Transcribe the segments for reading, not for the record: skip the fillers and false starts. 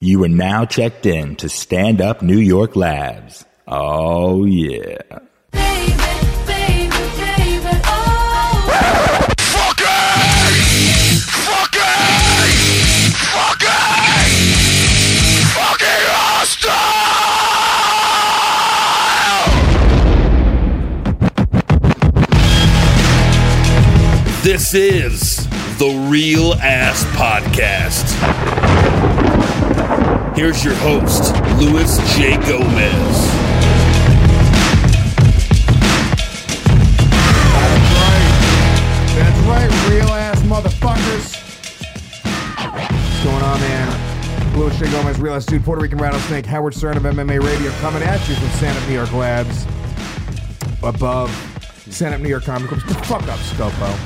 You are now checked in to Stand Up New York Labs. Oh, yeah. This is the Real Ass Podcast. Here's your host, Luis J. Gomez. That's right, real ass motherfuckers. What's going on, man? Luis J. Gomez, real ass dude, Puerto Rican rattlesnake, Howard Stern of MMA Radio, coming at you from Stand Up New York Labs. Above Stand Up New York Comedy Club. Fuck up, Scopo.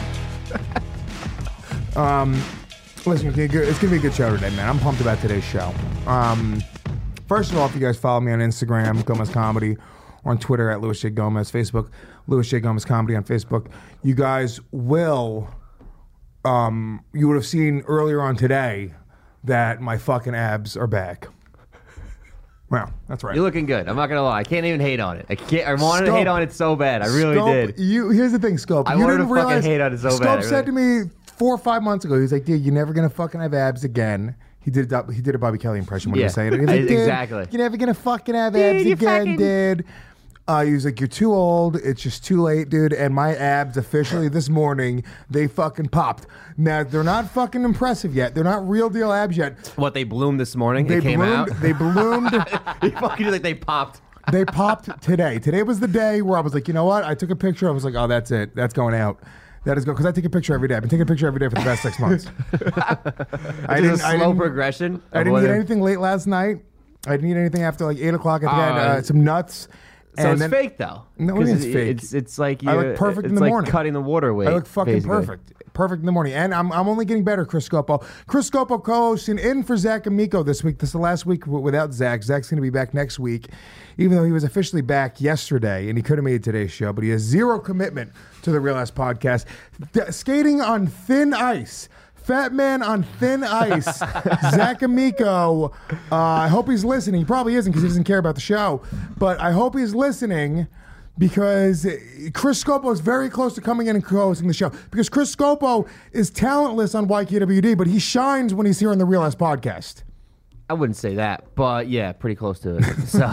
Listen, it's gonna be a good show today, man. I'm pumped about today's show. First of all, if you guys follow me on Instagram, Gomez Comedy, or on Twitter at Luis J. Gomez, Facebook, Luis J. Gomez Comedy on Facebook, you guys will, you would have seen earlier on today that my fucking abs are back. Wow, that's right. You're looking good. I'm not gonna lie. I can't even hate on it. I wanted to hate on it so bad. I really did. Here's the thing, Scope. I wanted to fucking hate on it so bad. Scope said to me 4 or 5 months ago, he's like, dude, you're never gonna fucking have abs again. He did a Bobby Kelly impression when he was saying it. He's like, exactly. You're never gonna fucking have abs again, dude. He was like, you're too old. It's just too late, dude. And my abs officially this morning, they fucking popped. Now, they're not fucking impressive yet. They're not real deal abs yet. What, they bloomed this morning? They came bloomed, out? They bloomed. They popped. They popped today. Today was the day where I was like, you know what? I took a picture. I was like, oh, that's it. That's going out. That is going, because I take a picture every day. I've been taking a picture every day for the past 6 months. I didn't slow progression. I didn't eat anything late last night. I didn't eat anything after like 8 o'clock. I had some nuts. So it's fake though. No, it's fake. It's like I look perfect in the morning. Cutting the water away. I look fucking basically. perfect in the morning, and I'm only getting better. Chris Scopo co-hosting in for Zach Amico this week. This is the last week without Zach. Zach's going to be back next week, even though he was officially back yesterday, and he could have made today's show, but he has zero commitment to the Real Ass Podcast. Skating on thin ice. Fat man on thin ice, Zach Amico. I hope he's listening. He probably isn't because he doesn't care about the show. But I hope he's listening because Chris Scopo is very close to coming in and co-hosting the show. Because Chris Scopo is talentless on YKWd, but he shines when he's here on the Real Ass Podcast. I wouldn't say that, but yeah, pretty close to it. So.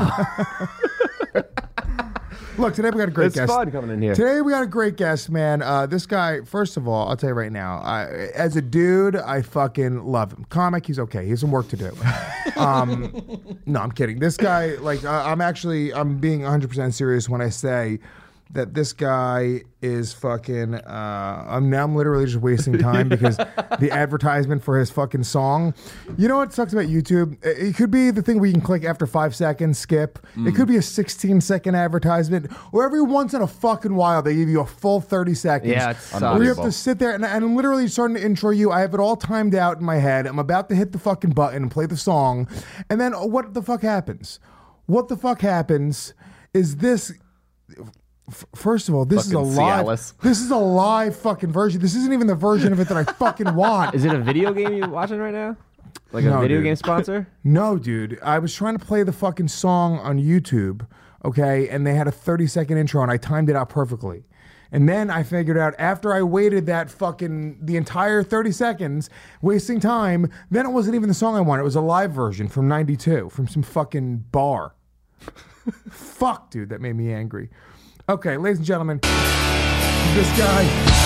Look, today we got a great guest. It's fun coming in here. Today we got a great guest, man. This guy, first of all, I'll tell you right now, as a dude, I fucking love him. Comic, he's okay. He has some work to do. No, I'm kidding. This guy, like, I'm being 100% serious when I say that this guy is fucking, I'm literally just wasting time because the advertisement for his fucking song, you know what sucks about YouTube? It could be the thing where you can click after 5 seconds, skip. It could be a 16-second advertisement, or every once in a fucking while they give you a full 30 seconds. Yeah, it's where you have to sit there and I'm literally starting to intro you. I have it all timed out in my head. I'm about to hit the fucking button and play the song. And then what the fuck happens? What the fuck happens is this... First of all, this fucking is a live. Cialis. This is a live fucking version. This isn't even the version of it that I fucking want. Is it a video game you're watching right now? Like a video game sponsor? No, dude. I was trying to play the fucking song on YouTube, okay, and they had a 30-second intro, and I timed it out perfectly. And then I figured out after I waited the entire 30 seconds, wasting time, then it wasn't even the song I wanted. It was a live version from 92, from some fucking bar. Fuck, dude, that made me angry. Okay, ladies and gentlemen, this guy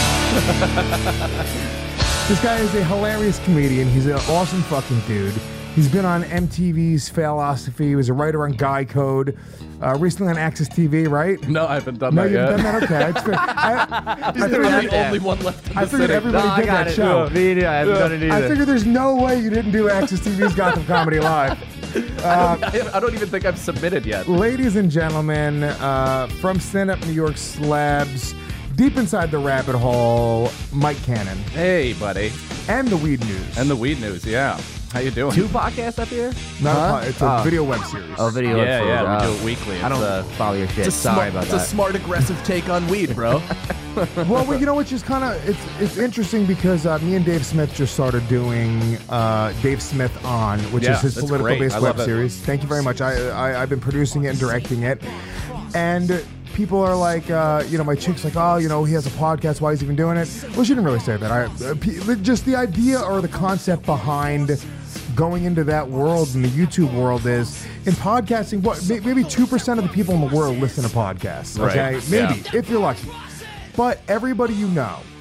is a hilarious comedian. He's an awesome fucking dude. He's been on MTV's Failosophy. He was a writer on Guy Code. Recently on Access TV, right? No, I haven't done that yet. No, you've done that? Okay. It's fair. I figured the only one left in the I figured city. everybody did that show. I haven't done it either. I figured there's no way you didn't do Access TV's Gotham Comedy Live. I don't even think I've submitted yet. Ladies and gentlemen, from Stand Up New York Slabs, deep inside the rabbit hole, Mike Cannon. Hey, buddy. And the Weed News. And the Weed News, yeah. How you doing? 2 podcasts up here? It's a video web series. Oh, video. Yeah, web yeah, series. we do it weekly. I don't follow your shit. Sorry about It's a that. smart, aggressive take on weed, bro. Well, you know, which is kind of it's interesting because me and Dave Smith just started doing Dave Smith On, which Yeah, is his that's political-based great. I web love it. series. Thank you very much. I've been producing it and directing it, and people are like, my chick's like, oh, he has a podcast. Why is he even doing it? Well, she didn't really say that. Just the idea or the concept behind going into that world and the YouTube world is in podcasting. What maybe 2% of the people in the world listen to podcasts. Okay, Right. maybe Yeah. if you're lucky. But everybody you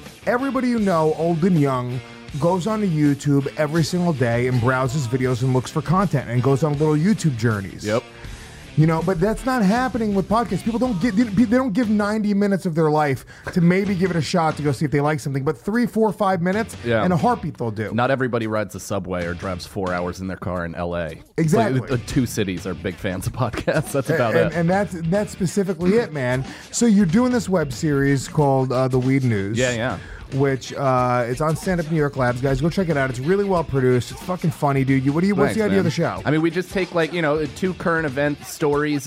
know, old and young, goes onto YouTube every single day and browses videos and looks for content and goes on little YouTube journeys. Yep. But that's not happening with podcasts. People they don't give 90 minutes of their life to maybe give it a shot to go see if they like something, but 3, 4, 5 minutes in a heartbeat they'll do. Not everybody rides the subway or drives 4 hours in their car in L.A. Exactly. It's like the 2 cities are big fans of podcasts. That's about it. And that's specifically it, man. So you're doing this web series called The Weed News. Yeah. Which it's on Stand Up New York Labs, guys. Go check it out. It's really well produced. It's fucking funny, dude. What's Thanks, the idea of man. the show? I mean, we just take 2 current event stories,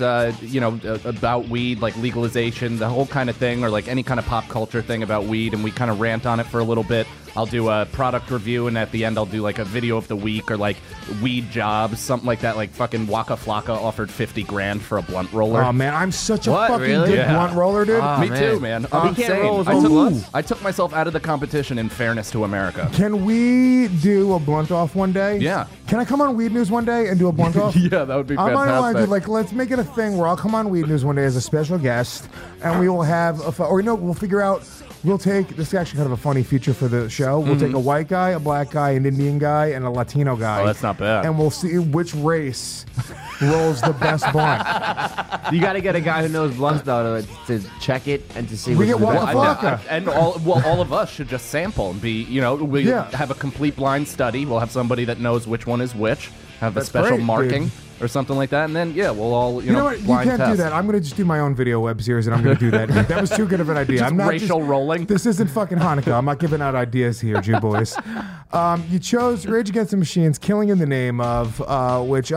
about weed, like legalization, the whole kind of thing, or like any kind of pop culture thing about weed, and we kind of rant on it for a little bit. I'll do a product review, and at the end I'll do like a video of the week or like weed jobs, something like that. Like fucking Waka Flocka offered $50,000 for a blunt roller. Oh man, I'm such a What, fucking really? good Yeah. blunt roller, dude. Me man. too, man. He I'm can't insane. roll his own blunts? I took myself out of the competition in fairness to America. Can we do a blunt off one day? Yeah. Can I come on Weed News one day and do a blunt off? Yeah, that would be I'm on the line, fantastic. dude. Like, let's make it a thing where I'll come on Weed News one day as a special guest, and we will have we'll figure out. We'll take this is actually kind of a funny feature for the show. We'll take a white guy, a black guy, an Indian guy, and a Latino guy. Oh, that's not bad. And we'll see which race rolls the best blunt. You got to get a guy who knows blunts, though, to check it and to see We which get is the Waka best. Flocka. And all of us should just sample and be, we have a complete blind study. We'll have somebody that knows which one is which, have That's a special great, marking dude. or something like that, and then we'll all You know what? You blind can't do test. that. I'm going to just do my own video web series, and I'm going to do that. That was too good of an idea. Just I'm not racial rolling. This isn't fucking Hanukkah. I'm not giving out ideas here, Jew boys. You chose Rage Against the Machine's "Killing in the Name of," which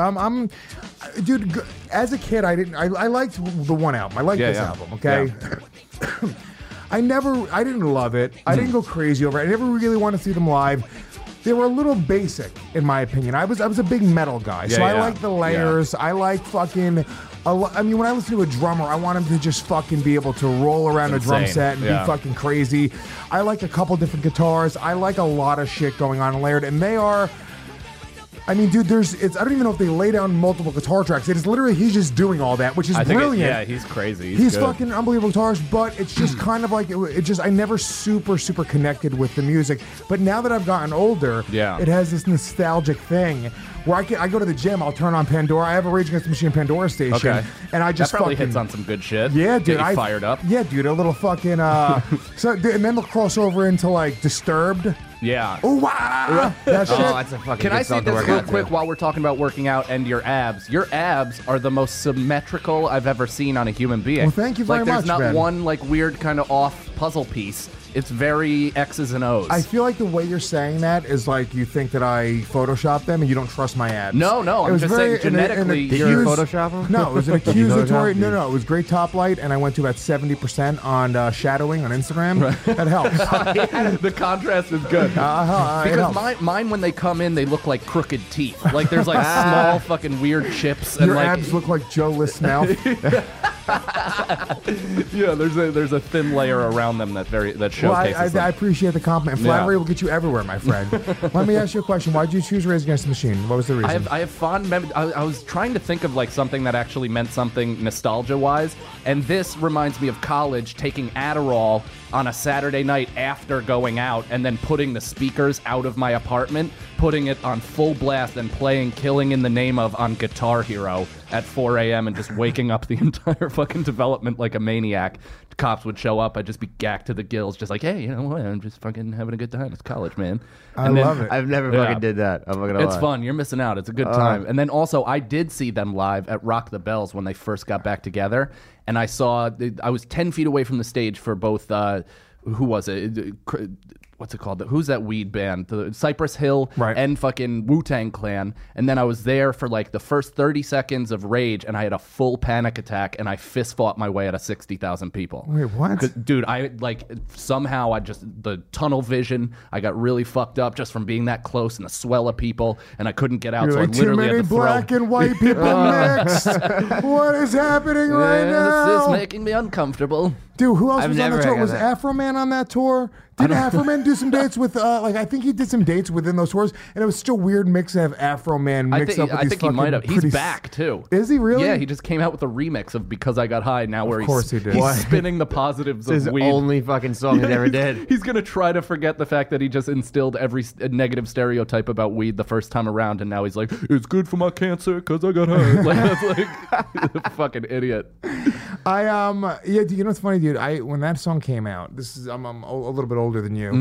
dude. As a kid, I liked the one album. I liked this album. Okay. Yeah. I didn't love it. I didn't go crazy over it. I never really wanted to see them live. They were a little basic, in my opinion. I was a big metal guy, so I like the layers. I like fucking. I mean, when I listen to a drummer, I want him to just fucking be able to roll around a drum Insane. set and be fucking crazy. I like a couple different guitars. I like a lot of shit going on layered, and they are. I mean, dude, I don't even know if they lay down multiple guitar tracks. It is literally he's just doing all that, which is brilliant. He's crazy. He's good. fucking unbelievable guitars, but it's just kind of like it just I never super connected with the music. But now that I've gotten older, it has this nostalgic thing where I go to the gym, I'll turn on Pandora. I have a Rage Against the Machine Pandora station, and I just that probably fucking hits on some good shit. yeah, dude, Get you fired up. Yeah, dude, a little fucking and then they'll cross over into like Disturbed. Yeah. Ooh, wah, that shit. Oh, that's a fucking Can good I say song to this work real out to. quick while we're talking about working out and your abs? Your abs are the most symmetrical I've ever seen on a human being. Well, thank you very There's much, not Ben. one weird kind of off puzzle piece. It's very X's and O's. I feel like the way you're saying that is like you think that I photoshopped them and you don't trust my abs. No, I'm It was just very- saying genetically. Did you Photoshop them? No, it was an Did you accusatory. Photoshop them? No, it was great top light, and I went to about 70% on shadowing on Instagram. That helps. The contrast is good. It Because helps. mine, when they come in, they look like crooked teeth. Like there's like small fucking weird chips. And Your like, abs look like Joe List's mouth. yeah, there's a thin layer around them that Well, showcases I them. appreciate the compliment. Flattery will get you everywhere, my friend. Let me ask you a question. Why did you choose Rage Against the Machine? What was the reason? I have fond memories. I was trying to think of like something that actually meant something nostalgia-wise, and this reminds me of college taking Adderall on a Saturday night after going out, and then putting the speakers out of my apartment, putting it on full blast, and playing "Killing in the Name of" on Guitar Hero at 4 a.m. and just waking up the entire fucking development like a maniac. Cops would show up, I'd just be gacked to the gills, just like, hey, you know what? I'm just fucking having a good time. It's college, man. I love it. I've never fucking did that. I'm not gonna It's lie. fun. You're missing out. It's a good time. And then also, I did see them live at Rock the Bells when they first got back together. And I was 10 feet away from the stage for both, who was it? what's it called? Who's that weed band? The Cypress Hill Right. and fucking Wu-Tang Clan. And then I was there for like the first 30 seconds of rage, and I had a full panic attack, and I fist fought my way out of 60,000 people. Wait, what? 'Cause, dude, I like somehow the tunnel vision, I got really fucked up just from being that close and the swell of people, and I couldn't get out, You're so like, I too literally many had to black throw. and white people mixed. What is happening right This is now? making me uncomfortable. Dude, who else I've was on never the tour? got Was that. Afro Man on that tour? Did Afro Man do some dates with, I think he did some dates within those tours, and it was still a weird mix to have Afro Man mixed up with I these think he fucking might have. He's pretty back too. Is he really? Yeah, he just came out with a remix of "Because I Got High." Now, where course he did. he's What? spinning the positives It's his of weed. only fucking song he ever did. He's gonna try to forget the fact that he just instilled every negative stereotype about weed the first time around, and now he's like, "It's good for my cancer because I got high." Like that's like fucking idiot. Yeah, you know what's funny, dude? When that song came out, I'm a little bit older than you.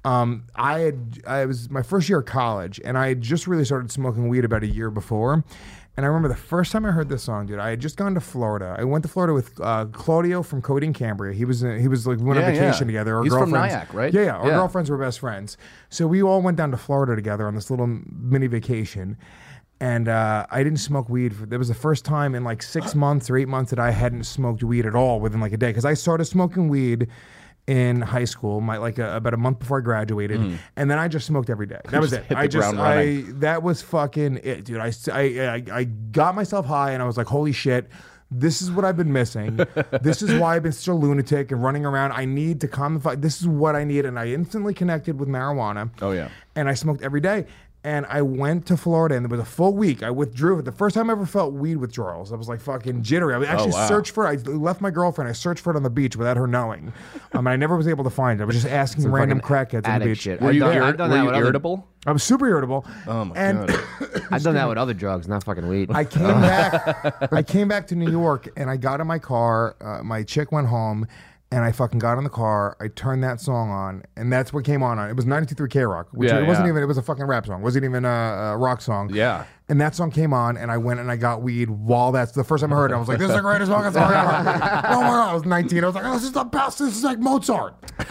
I was my first year of college, and I had just really started smoking weed about a year before. And I remember the first time I heard this song, dude. I had just gone to Florida. I went to Florida with Claudio from Cody and Cambria. He was like we went on vacation together. Our He's from girlfriends- Nyack, right? Yeah. Our Yeah. girlfriends were best friends. So we all went down to Florida together on this little mini vacation. And I didn't smoke weed. That was the first time in like 6 months or 8 months that I hadn't smoked weed at all within like a day. Because I started smoking weed in high school, about a month before I graduated, and then I just smoked every day. That was it. hit the ground running. That was fucking it, dude. I got myself high, and I was like, holy shit. This is what I've been missing. This is why I've been such a lunatic and running around. I need to calm the fuck. This is what I need, and I instantly connected with marijuana. Oh, yeah. And I smoked every day. And I went to Florida, and it was a full week. I withdrew it. The first time I ever felt weed withdrawals. I was like fucking jittery. I actually searched for it. I left my girlfriend. I searched for it on the beach without her knowing. And I never was able to find it. I was just asking Some random fucking crackheads on the addict beach. shit. Were you, I've done that with other- irritable? I was super irritable. Oh my and god. I've done that with other drugs, not fucking weed. I came back. I came back to New York, and I got in my car. My chick went home, and I fucking got in the car. I turned that song on, and that's what came on. It was 92.3 K-Rock, which Yeah, it wasn't yeah. even. It was a fucking rap song. It wasn't even a rock song. Yeah. And that song came on, and I went and I got weed while that's the first time I heard it. I was like, "This is the greatest fucking song ever!" Oh my god! I was 19. I was like, "Oh, this is the best. This is like Mozart."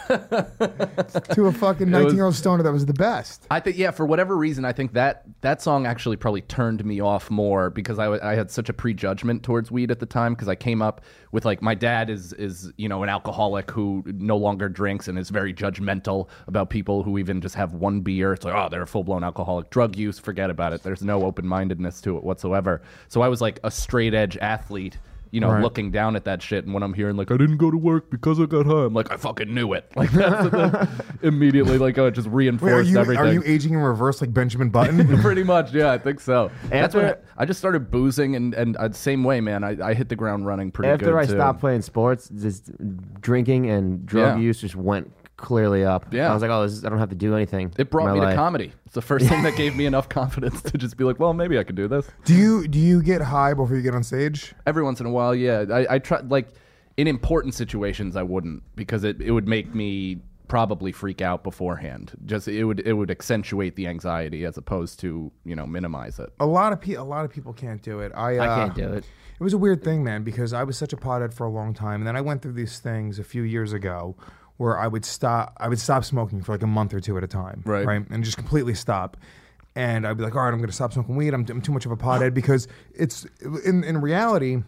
To a fucking 19-year-old stoner, that was the best. I think, yeah, for whatever reason, I think that song actually probably turned me off more because I had such a prejudgment towards weed at the time because I came up with like my dad is an alcoholic who no longer drinks and is very judgmental about people who even just have one beer. It's like, oh, they're a full-blown alcoholic. Drug use, forget about it. There's no open-mindedness to it whatsoever. So I was like a straight-edge athlete, Right. looking down at that shit. And when I'm hearing like, I didn't go to work because I got high, I'm like, I fucking knew it. Like that's immediately like, oh, it just Wait, reinforced everything. are you aging in reverse like Benjamin Button? Pretty much, yeah, I think so. That's After- when I just started boozing, and same way, man. I hit the ground running pretty good. After I too. stopped playing sports, just drinking and drug Yeah. use just went clearly up. Yeah. I was like, oh, I don't have to do anything. It brought in me my to life. comedy. It's the first thing that gave me enough confidence to just be like, well, maybe I could do this. Do you get high before you get on stage? Every once in a while, yeah. I try, like, in important situations, I wouldn't, because it would make me probably freak out beforehand. Just it would accentuate the anxiety as opposed to minimize it. A lot of people can't do it. I can't do it. It was a weird thing, man, because I was such a pothead for a long time, and then I went through these things a few years ago where I would stop smoking for like a month or two at a time, Right. and just completely stop. And I'd be like, all right, I'm going to stop smoking weed. I'm too much of a pothead because it's in reality.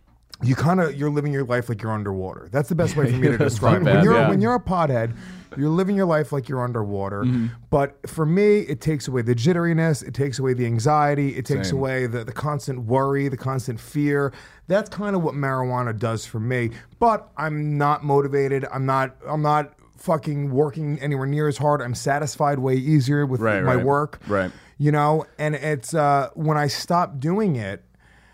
You're living your life like you're underwater. That's the best way for me to describe it. bad, yeah. When you're a pothead, you're living your life like you're underwater. But for me, it takes away the jitteriness, it takes away the anxiety, it takes Same. away the constant worry, the constant fear. That's kind of what marijuana does for me. But I'm not motivated. I'm not fucking working anywhere near as hard. I'm satisfied way easier with my work. Right. And it's when I stopped doing it,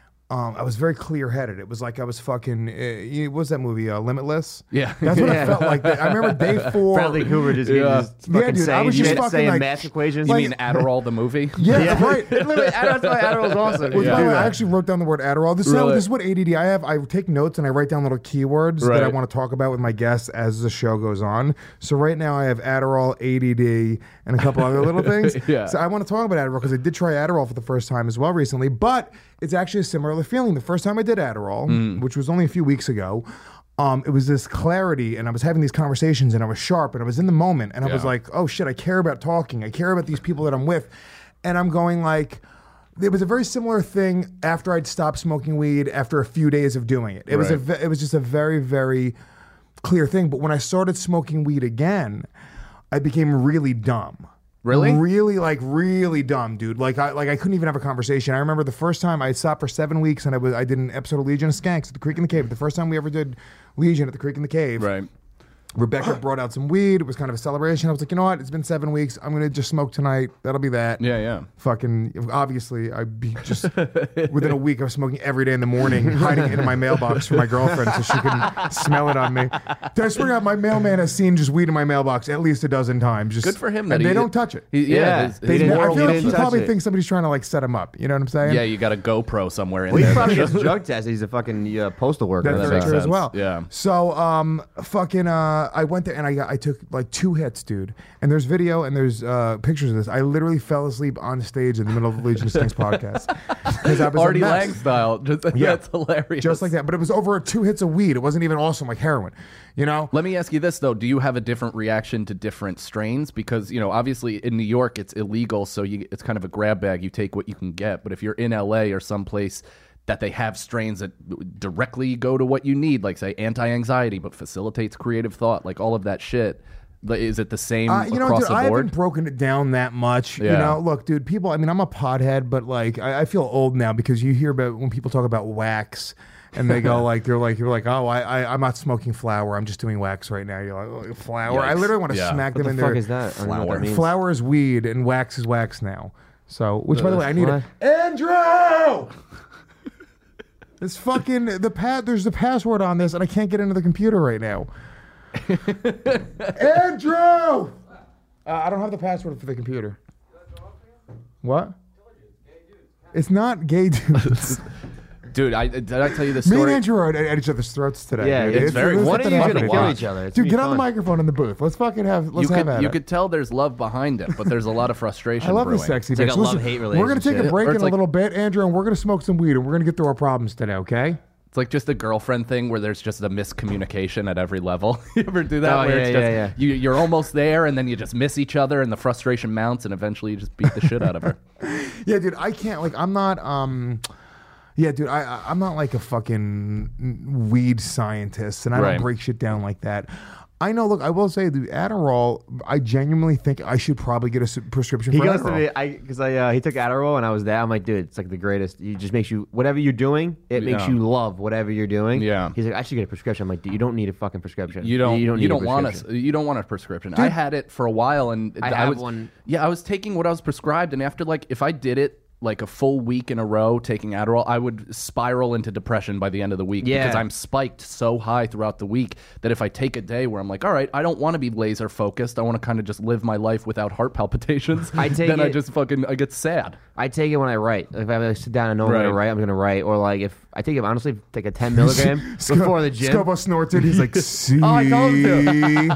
I was very clear-headed. It was like I was fucking. What was that movie? Limitless. Yeah. That's what it felt like. I remember day 4. Bradley Cooper just, Yeah. just fucking Yeah, dude, I saying was just shit, fucking saying like- math equations. You mean Adderall the movie? Yeah, right. Literally, Adderall's awesome. Which, Yeah. by the way, I actually wrote down the word Adderall. This Really? is what ADD I have. I take notes and I write down little keywords that I Right. want to talk about with my guests as the show goes on. So right now I have Adderall, ADD, and a couple other little things. Yeah. So I want to talk about Adderall because I did try Adderall for the first time as well recently, but it's actually a similar feeling. The first time I did Adderall, which was only a few weeks ago, it was this clarity, and I was having these conversations, and I was sharp, and I was in the moment, and I was like, oh shit, I care about talking. I care about these people that I'm with. And I'm going like, it was a very similar thing after I'd stopped smoking weed after a few days of doing it. It was just a very, very clear thing. But when I started smoking weed again, I became really dumb. Really? Really dumb, dude. Like I couldn't even have a conversation. I remember the first time I stopped for 7 weeks, and I did an episode of Legion of Skanks at the Creek in the Cave. The first time we ever did Legion at the Creek in the Cave. Right. Rebecca brought out some weed. It was kind of a celebration. I was like, you know what? It's been 7 weeks. I'm going to just smoke tonight. That'll be that. Yeah. Fucking, obviously, I'd be just, within a week, I was smoking every day in the morning, hiding it in my mailbox for my girlfriend so she couldn't smell it on me. I swear to God, my mailman has seen just weed in my mailbox at least a dozen times. Just, good for him. And they don't touch it. His I feel moral like he compass. probably thinks somebody's trying to like set him up. You know what I'm saying? Yeah, you got a GoPro somewhere in Well, he there. probably gets drug tested. He's a fucking postal worker. That's that very makes true as sense. well. Yeah. So, I went there and I took like 2 hits, dude. And there's video and there's pictures of this. I literally fell asleep on stage in the middle of the Legion of Skanks podcast because I was Artie a mess. Lang style. That's hilarious. Just like that. But it was over 2 hits of weed. It wasn't even awesome like heroin. You know? Let me ask you this, though. Do you have a different reaction to different strains? Because, obviously in New York, it's illegal, so it's kind of a grab bag. You take what you can get. But if you're in L.A. or someplace that they have strains that directly go to what you need, like, say, anti-anxiety, but facilitates creative thought, like all of that shit, is it the same across dude, the board? I haven't broken it down that much. Yeah. Look, dude, people, I'm a pothead, but like, I feel old now because you hear about when people talk about wax. And they go like, you're like, oh, I'm not smoking flower. I'm just doing wax right now. You're like, oh, flower. Yikes. I literally want to smack What them the in fuck there. is that? I don't know what that means. Flower is weed and wax is wax now. So, which by the way, I need it. Andrew! This fucking, there's the password on this and I can't get into the computer right now. Andrew! I don't have the password for the computer. What? It's not gay dudes. Dude, did I tell you the Me story? and Andrew are at each other's throats today. Yeah, dude. it's very- there's One of nothing you's gonna happening. kill each other. It's Dude, gonna get be on the fun. microphone in the booth. Let's fucking have. Let's have at You it. could tell there's love behind it, but there's a lot of frustration I love brewing. this sexy It's like bitch. a Listen, love-hate we're gonna take a relationship. break Or in it's a like- little bit, Andrew, and we're gonna smoke some weed and we're gonna get through our problems today. Okay? It's like just a girlfriend thing where there's just a miscommunication at every level. You ever do that? Oh, where it's yeah, just, You're almost there, and then you just miss each other, and the frustration mounts, and eventually you just beat the shit out of her. Yeah, dude. I can't. Like, I'm not. Yeah, dude. I'm not like a fucking weed scientist, and I Right. don't break shit down like that. I know. Look, I will say the Adderall. I genuinely think I should probably get a prescription He for goes Adderall. to me, because he took Adderall and I was there. I'm like, dude, it's like the greatest. It just makes you, whatever you're doing, it makes Yeah. you love whatever you're doing. Yeah. He's like, I should get a prescription. I'm like, dude, you don't need a fucking prescription. You don't need a want prescription. you don't want a prescription. I had it for a while, and I have was one. Yeah, I was taking what I was prescribed, and after if I did it like a full week in a row taking Adderall, I would spiral into depression by the end of the week because Yeah. I'm spiked so high throughout the week that if I take a day where I'm like, all right, I don't want to be laser focused, I want to kind of just live my life without heart palpitations, I take then I it- just I get sad. I take it when I wite. Like, if I sit down and know I'm Right. going to write, I'm going to write. Or like if I take it, honestly, take a 10 milligram before the gym. Scopo snorts it. He's like, C I told him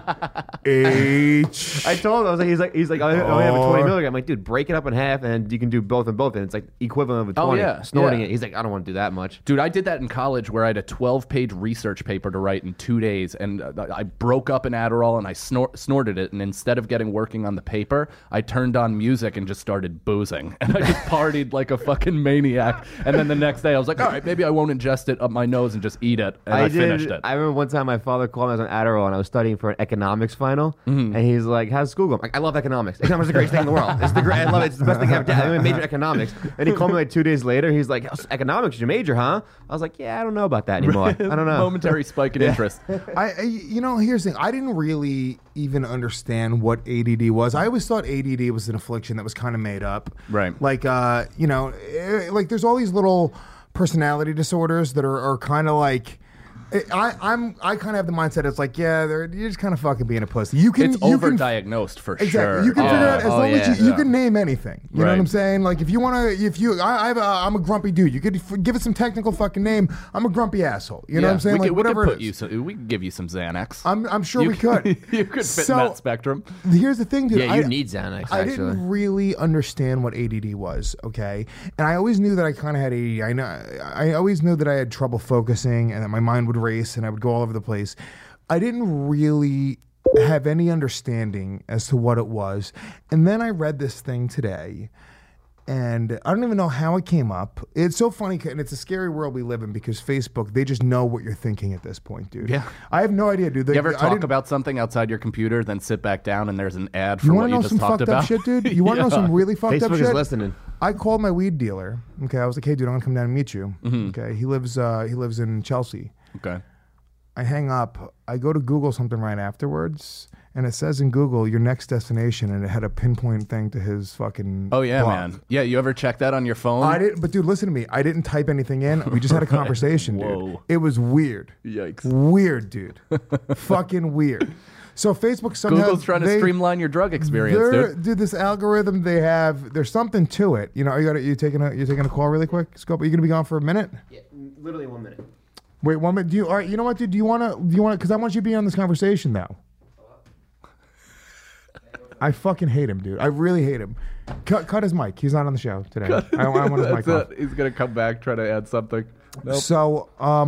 H. I told him, I was like, he's like, I only have a 20 milligram. I'm like, dude, break it up in half and you can do both and both. And it's like equivalent of a 20. yeah, Snorting yeah. it. He's like, I don't want to do that much. Dude, I did that in college where I had a 12-page research paper to write in 2 days, and I broke up an Adderall and I snorted it, and instead of working on the paper, I turned on music and just started boozing, and I just partied like a fucking maniac. And then the next day I was like, all right, maybe I won't ingest it up my nose and just eat it, and I finished it. I remember one time my father called me. I was on Adderall and I was studying for an economics final, and he's like, "How's school going?" I'm like, I love economics. Economics is the greatest thing in the world. It's I love it. It's the best thing I've done. I major economics. And he called me like 2 days later. He's like, "Economics is your major, huh?" I was like, "Yeah, I don't know about that anymore. I don't know." Momentary spike in interest. Here's the thing. I didn't really even understand what ADD was. I always thought ADD was an affliction that was kind of made up. Right. Like, like there's all these little personality disorders that are kind of like. I kind of have the mindset. It's like, yeah, you're just kind of fucking being a pussy. It's overdiagnosed for Exactly. sure. You can figure out as long as you Yeah. can name anything. You know what Right. I'm saying? Like if you want to, I'm a grumpy dude. You could give it some technical fucking name. I'm a grumpy asshole. You know what I'm saying? We Like could whatever put it is. we could give you some Xanax. I'm sure You we could. You could fit So, in that spectrum. Here's the thing, dude. Yeah, you need Xanax, I actually. didn't really understand what ADD was, and I always knew that I kind of had ADD. I always knew that I had trouble focusing and that my mind would race, and I would go all over the place. I didn't really have any understanding as to what it was. And then I read this thing today, and I don't even know how it came up. It's so funny, and it's a scary world we live in because Facebook, they just know what you're thinking at this point, dude. Yeah. I have no idea, dude. You ever talk about something outside your computer, then sit back down and there's an ad for You what want to you know just some talked fucked about? up shit, dude? You want to know some really fucked up Facebook shit? is listening. I called my weed dealer. Okay, I was like, hey, dude, I'm gonna come down and meet you. Okay, he lives in Chelsea. Okay. I hang up. I go to Google something right afterwards, and it says in Google your next destination, and it had a pinpoint thing to his fucking. Oh yeah, blog. man. Yeah, you ever check that on your phone? I didn't, but dude, listen to me. I didn't type anything in. We just had a conversation, dude. Whoa. It was weird. Yikes. Weird, dude. Fucking weird. So Facebook somehow Google's trying to streamline your drug experience, dude. This algorithm they have, there's something to it. You know, you taking a call really quick, Scope? Are you gonna be gone for a minute? Yeah, literally 1 minute. Wait, 1 minute. All right, you know what, dude? Do you wanna? Because I want you to be on this conversation now. I fucking hate him, dude. I really hate him. Cut his mic. He's not on the show today. I want his mic off. He's gonna come back, try to add something. Nope. So,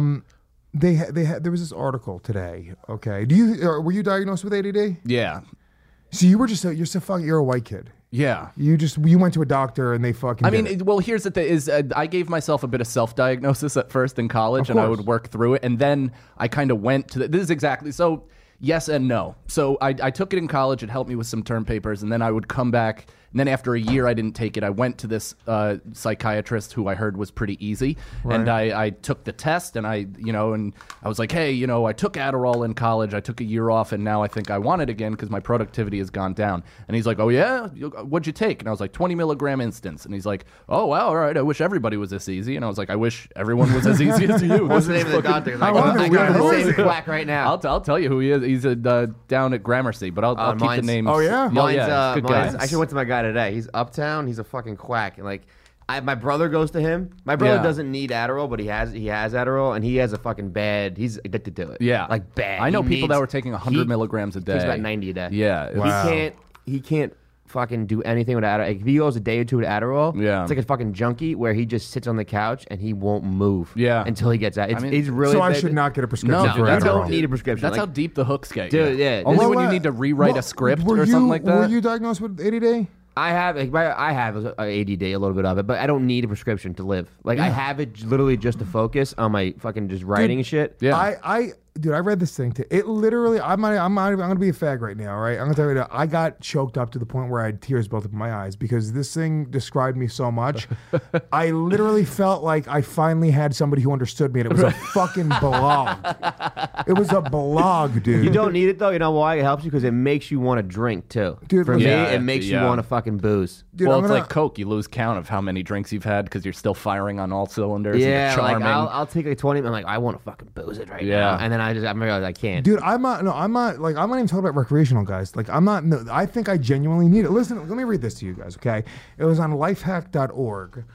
there was this article today. Okay, were you diagnosed with ADD? Yeah. So you're a white kid. Yeah. You went to a doctor and they fucking. I did mean, it. well, here's the thing: I gave myself a bit of self-diagnosis at first in college, and I course. would work through it, and then I kind of went to this is exactly so. Yes and no. So I took it in college. It helped me with some term papers, and then I would come back. And then after a year, I didn't take it. I went to this psychiatrist who I heard was pretty easy, and I took the test, and I was like, hey, I took Adderall in college. I took a year off, and now I think I want it again because my productivity has gone down. And he's like, oh yeah, what'd you take? And I was like, 20 milligram instance. And he's like, oh wow, all right. I wish everybody was this easy. And I was like, I wish everyone was as easy as you. What's the name of the doctor? Like, wonder I got who the is same it? quack right now. I'll tell you who he is. He's down at Gramercy, but I'll keep the mine's- names. Oh, yeah? Mine's, yeah, good guy. I actually went to my guy today. He's uptown. He's a fucking quack. And like, my brother goes to him. My brother Yeah. doesn't need Adderall, but he has Adderall, and he has a fucking bad. He's addicted to it. Yeah, like bad. I know He people that needs- were taking 100 milligrams a day. Takes about 90 a day. Yeah, it's- Wow. He can't fucking do anything with Adderall. If he goes a day or two with Adderall, Yeah. it's like a fucking junkie where he just sits on the couch and he won't move. Yeah. until he gets out. It's, I mean, it's really. So I bad. should not get a prescription No, for You that's Adderall. don't need a prescription. That's like, how deep the hooks get. Dude, you. yeah. Only Well, when you need to rewrite a script or something like that. Were you diagnosed with ADD? I have ADD, a little bit of it, but I don't need a prescription to live. Like I have it literally just to focus on my fucking just writing and shit. Yeah. Dude, I read this thing too. It literally, I'm gonna be a fag right now, right? I'm gonna tell you that I got choked up to the point where I had tears built up in my eyes because this thing described me so much. I literally felt like I finally had somebody who understood me, and it was a fucking blog. It was a blog, dude. You don't need it though. You know why? It helps you because it makes you want to drink too. Dude, For me, yeah, it makes you yeah. want to fucking booze. Dude, well, I'm it's gonna- like Coke. You lose count of how many drinks you've had because you're still firing on all cylinders. Yeah, and you're like charming. I'll take like 20. I'm like, I want to fucking booze it right Yeah. now, and then I realize I can't. Dude, I'm not even talking about recreational guys. Like, I'm not, no, I think I genuinely need it. Listen, let me read this to you guys, okay? It was on lifehack.org.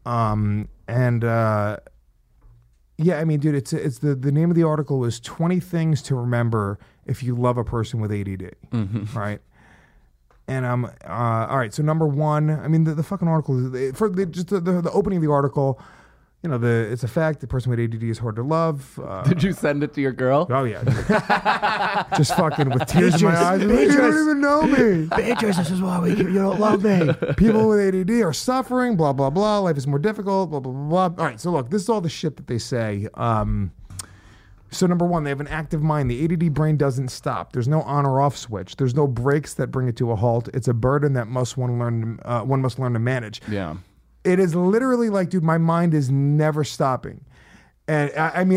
Yeah, I mean, dude, it's the name of the article was 20 Things to Remember If You Love a Person with ADD, right? And all right, so number one, I mean, the fucking article, the opening of the article, it's a fact, the person with ADD is hard to love. Did you send it to your girl? Oh yeah, dude. Just fucking with tears in my eyes. You don't even know me. Beatrice, this is why you don't love me. People with ADD are suffering. Blah blah blah. Life is more difficult. Blah blah blah blah. All right, so look, this is all the shit that they say. So number one, they have an active mind. The ADD brain doesn't stop. There's no on or off switch. There's no brakes that bring it to a halt. It's a burden that one must learn to manage. Yeah. It is literally like, dude, my mind is never stopping. And I mean,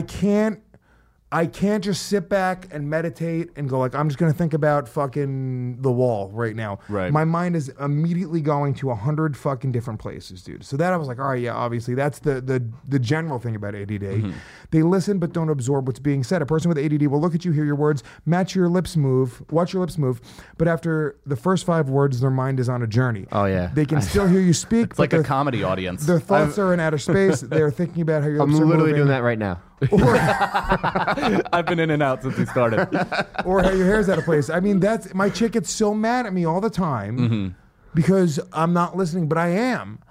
I can't just sit back and meditate and go like, I'm just going to think about fucking the wall right now. Right. My mind is immediately going to 100 fucking different places, dude. So that I was like, all right, yeah, obviously that's the general thing about ADD. Mm-hmm. They listen but don't absorb what's being said. A person with ADD will look at you, hear your words, watch your lips move, but after the first 5 words, their mind is on a journey. Oh, yeah. They can still hear you speak, It's like a comedy audience. their thoughts are in outer space. They're thinking about how your I'm lips are literally moving. doing that right now. I've been in and out since we started. Or how your hair's out of place. I mean, that's my chick gets so mad at me all the time Mm-hmm. because I'm not listening, but I am.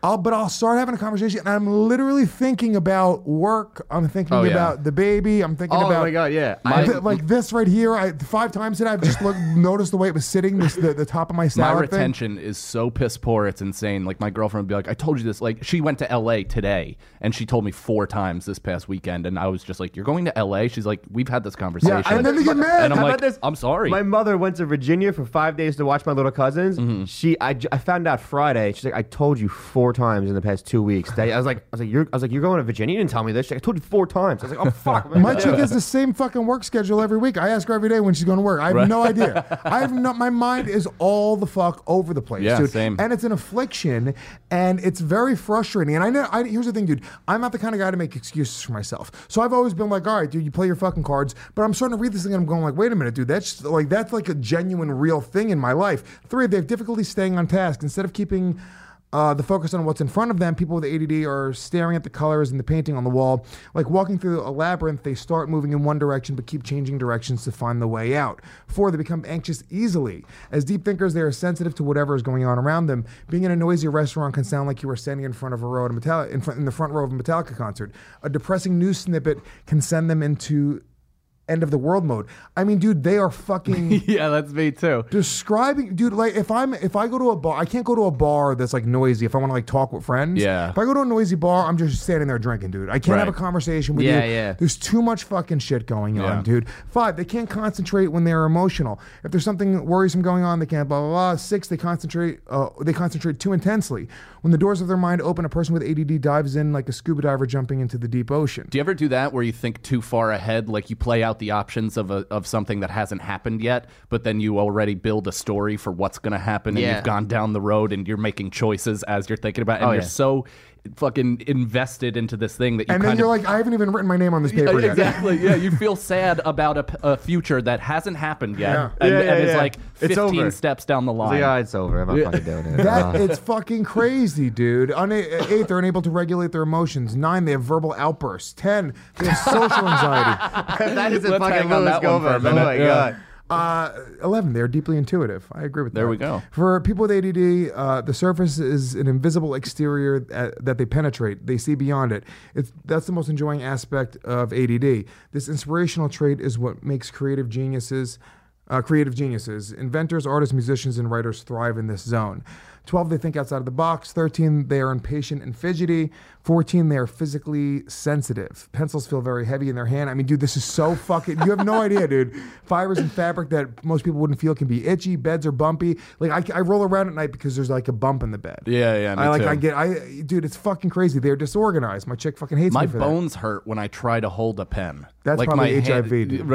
I'll start having a conversation, and I'm literally thinking about work. I'm thinking about the baby. I'm thinking about. Oh my god, yeah. Like this right here. 5 times today, I've just noticed the way it was sitting. The top of my salad. My retention is so piss poor, it's insane. Like my girlfriend would be like, "I told you this." Like she went to L.A. today, and she told me 4 times this past weekend, and I was just like, "You're going to L.A.?" She's like, "We've had this conversation." Yeah, and then they get mad. And I'm How like, about this? "I'm sorry." My mother went to Virginia for 5 days to watch my little cousins. I found out Friday. She's like, "I told you 4 times in the past 2 weeks." I was like, "You're going to Virginia? You didn't tell me this." She's like, "I told you 4 times." I was like, "Oh fuck." My chick has the same fucking work schedule every week. I ask her every day when she's going to work. I have no idea. My mind is all the fuck over the place, Yeah, dude. same. And it's an affliction, and it's very frustrating. And here's the thing, dude. I'm not the kind of guy to make excuses for myself. So I've always been like, all right, dude, you play your fucking cards. But I'm starting to read this thing, and I'm going like, wait a minute, dude. That's like a genuine, real thing in my life. 3, they have difficulty staying on task. Instead of keeping the focus on what's in front of them, people with ADD are staring at the colors and the painting on the wall. Like walking through a labyrinth, they start moving in one direction but keep changing directions to find the way out. 4, they become anxious easily. As deep thinkers, they are sensitive to whatever is going on around them. Being in a noisy restaurant can sound like you are standing in front of a row in the front row of a Metallica concert. A depressing news snippet can send them into end of the world mode. I mean, dude, they are fucking Yeah, that's me too. describing, dude. Like, if I go to a bar, I can't go to a bar that's like noisy. If I want to like talk with friends, Yeah. If I go to a noisy bar, I'm just standing there drinking, dude. I can't have a Right. conversation with you. Yeah. There's too much fucking shit going on, Yeah. dude. 5, they can't concentrate when they're emotional. If there's something worrisome going on, they can't. Blah blah blah. 6, they concentrate. They concentrate too intensely. When the doors of their mind open, a person with ADD dives in like a scuba diver jumping into the deep ocean. Do you ever do that where you think too far ahead, like you play out the options of something that hasn't happened yet, but then you already build a story for what's going to happen, and Yeah. you've gone down the road and you're making choices as you're thinking about it, and Oh, you're yeah. so fucking invested into this thing that you And then kind you're of like, I haven't even written my name on this paper yet. exactly. Yeah, you feel sad about a future that hasn't happened yet, Yeah. and, Yeah, and is yeah. like It's 15 over. steps down the I was line. like, "Oh, it's over. I'm not fucking doing it." That it's fucking crazy, dude. 8, they're unable to regulate their emotions. 9, they have verbal outbursts. 10, they have social anxiety. That is a Let's fucking hang on Louis that one for a Gomez. Oh minute. my Yeah. god. 11, they're deeply intuitive. I agree with that. There we go. For people with ADD, the surface is an invisible exterior that they penetrate. They see beyond it. That's the most enjoying aspect of ADD. This inspirational trait is what makes creative geniuses. Inventors, artists, musicians, and writers thrive in this zone. 12, they think outside of the box. 13, they are impatient and fidgety. 14, they are physically sensitive. Pencils feel very heavy in their hand. I mean, dude, this is so fucking... You have no idea, dude. Fibers and fabric that most people wouldn't feel can be itchy. Beds are bumpy. Like, I roll around at night because there's like a bump in the bed. Yeah, me too. Dude, it's fucking crazy. They're disorganized. My chick fucking hates My me for bones hurt when I try to hold a pen. That's like probably my HIV, hand- dude.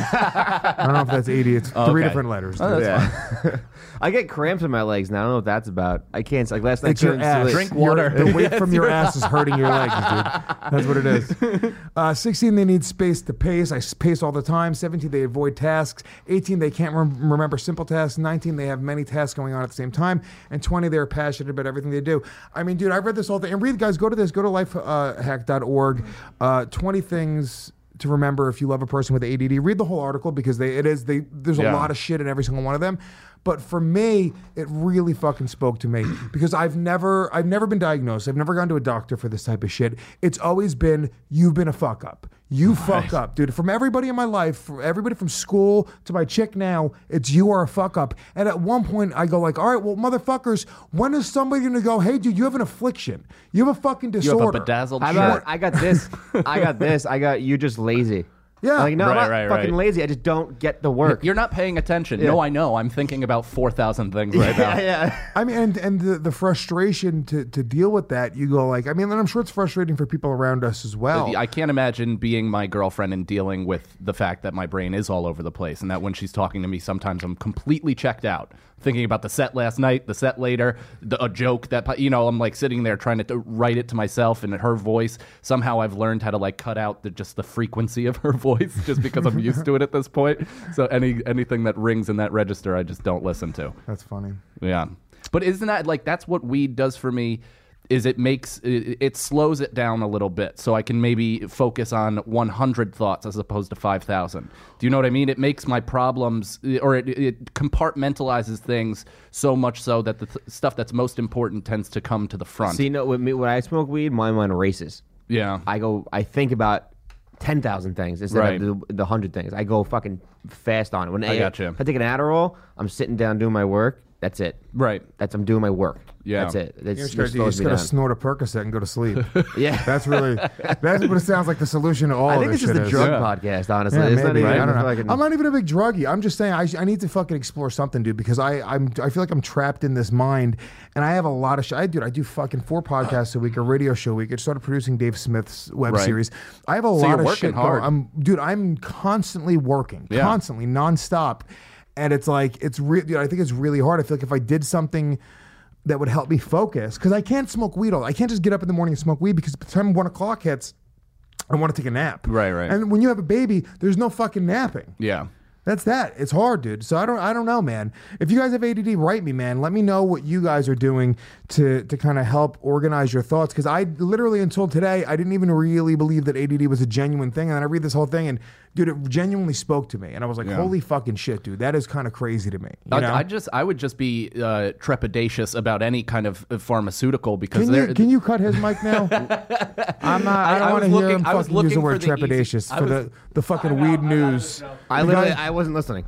I don't know if that's AD. It's 3 okay. different letters. Oh, dude. that's Yeah. I get cramps in my legs now. I don't know what that's about. I can't. Like last night, It's your couldn't ass. sleep. Drink water. The weight from your ass is hurting your legs, dude. That's what it is. 16, they need space to pace. I pace all the time. 17, they avoid tasks. 18, they can't remember simple tasks. 19, they have many tasks going on at the same time. And 20, they're passionate about everything they do. I mean, dude, I've read this whole thing. And read, guys, go to lifehack.org. 20 things to remember if you love a person with ADD. Read the whole article because there's a Yeah. lot of shit in every single one of them. But for me, it really fucking spoke to me because I've never been diagnosed. I've never gone to a doctor for this type of shit. It's always been, you've been a fuck up. You fuck up, dude. From everybody in my life, from everybody from school to my chick now, it's you are a fuck up. And at one point, I go like, all right, well, motherfuckers, when is somebody going to go, hey, dude, you have an affliction. You have a fucking You disorder. have a bedazzled How shirt. about I got this? I got you just lazy. Yeah. Like, no, I'm not Right, fucking right. lazy. I just don't get the work. You're not paying attention. Yeah. No, I know. I'm thinking about 4,000 things right now. yeah. I mean, and the frustration to deal with that, you go like, I mean, and I'm sure it's frustrating for people around us as well. I can't imagine being my girlfriend and dealing with the fact that my brain is all over the place and that when she's talking to me, sometimes I'm completely checked out. Thinking about the set last night, the set later, a joke that, I'm like sitting there trying to write it to myself in her voice. Somehow I've learned how to like cut out just the frequency of her voice just because I'm used to it at this point. So anything that rings in that register, I just don't listen to. That's funny. Yeah. But isn't that like, that's what weed does for me. is it slows it down a little bit, so I can maybe focus on 100 thoughts as opposed to 5,000. Do you know what I mean? It makes my problems, or it compartmentalizes things so much so that the stuff that's most important tends to come to the front. See, no, when I smoke weed, my mind races. Yeah. I think about 10,000 things instead of the 100 things. I go fucking fast on it. When I got you. If I take an Adderall, I'm sitting down doing my work. That's it. Right. I'm doing my work. Yeah. That's it. You just gotta snort a Percocet and go to sleep. Yeah. That's what it sounds like the solution to all of this. I think it's just shit a is. drug podcast, honestly. Yeah, It's not maybe. even, I don't know. fucking- I'm not even a big druggie. I'm just saying I need to fucking explore something, dude, because I feel like I'm trapped in this mind, and I have a lot of shit. I do fucking 4 podcasts a week, a radio show a week. I started producing Dave Smith's web series. I have a lot you're of working shit hard. going. I'm constantly working, Yeah. constantly, nonstop, and it's like I think it's really hard. I feel like if I did something that would help me focus, because I can't smoke weed I can't just get up in the morning and smoke weed, because by the time 1 o'clock hits, I want to take a nap. Right. And when you have a baby, there's no fucking napping. Yeah. That's that. It's hard, dude. So I don't know, man. If you guys have ADD, write me, man. Let me know what you guys are doing to kind of help organize your thoughts. Because I literally, until today, I didn't even really believe that ADD was a genuine thing. And then I read this whole thing, and dude, it genuinely spoke to me. And I was like, holy fucking shit, dude. That is kind of crazy to me. You know? I would just be trepidatious about any kind of pharmaceutical, because Can you cut his mic now? I'm not. I don't want to hear him I was fucking use the looking word for the trepidatious easy- for the fucking weed news. I wasn't listening.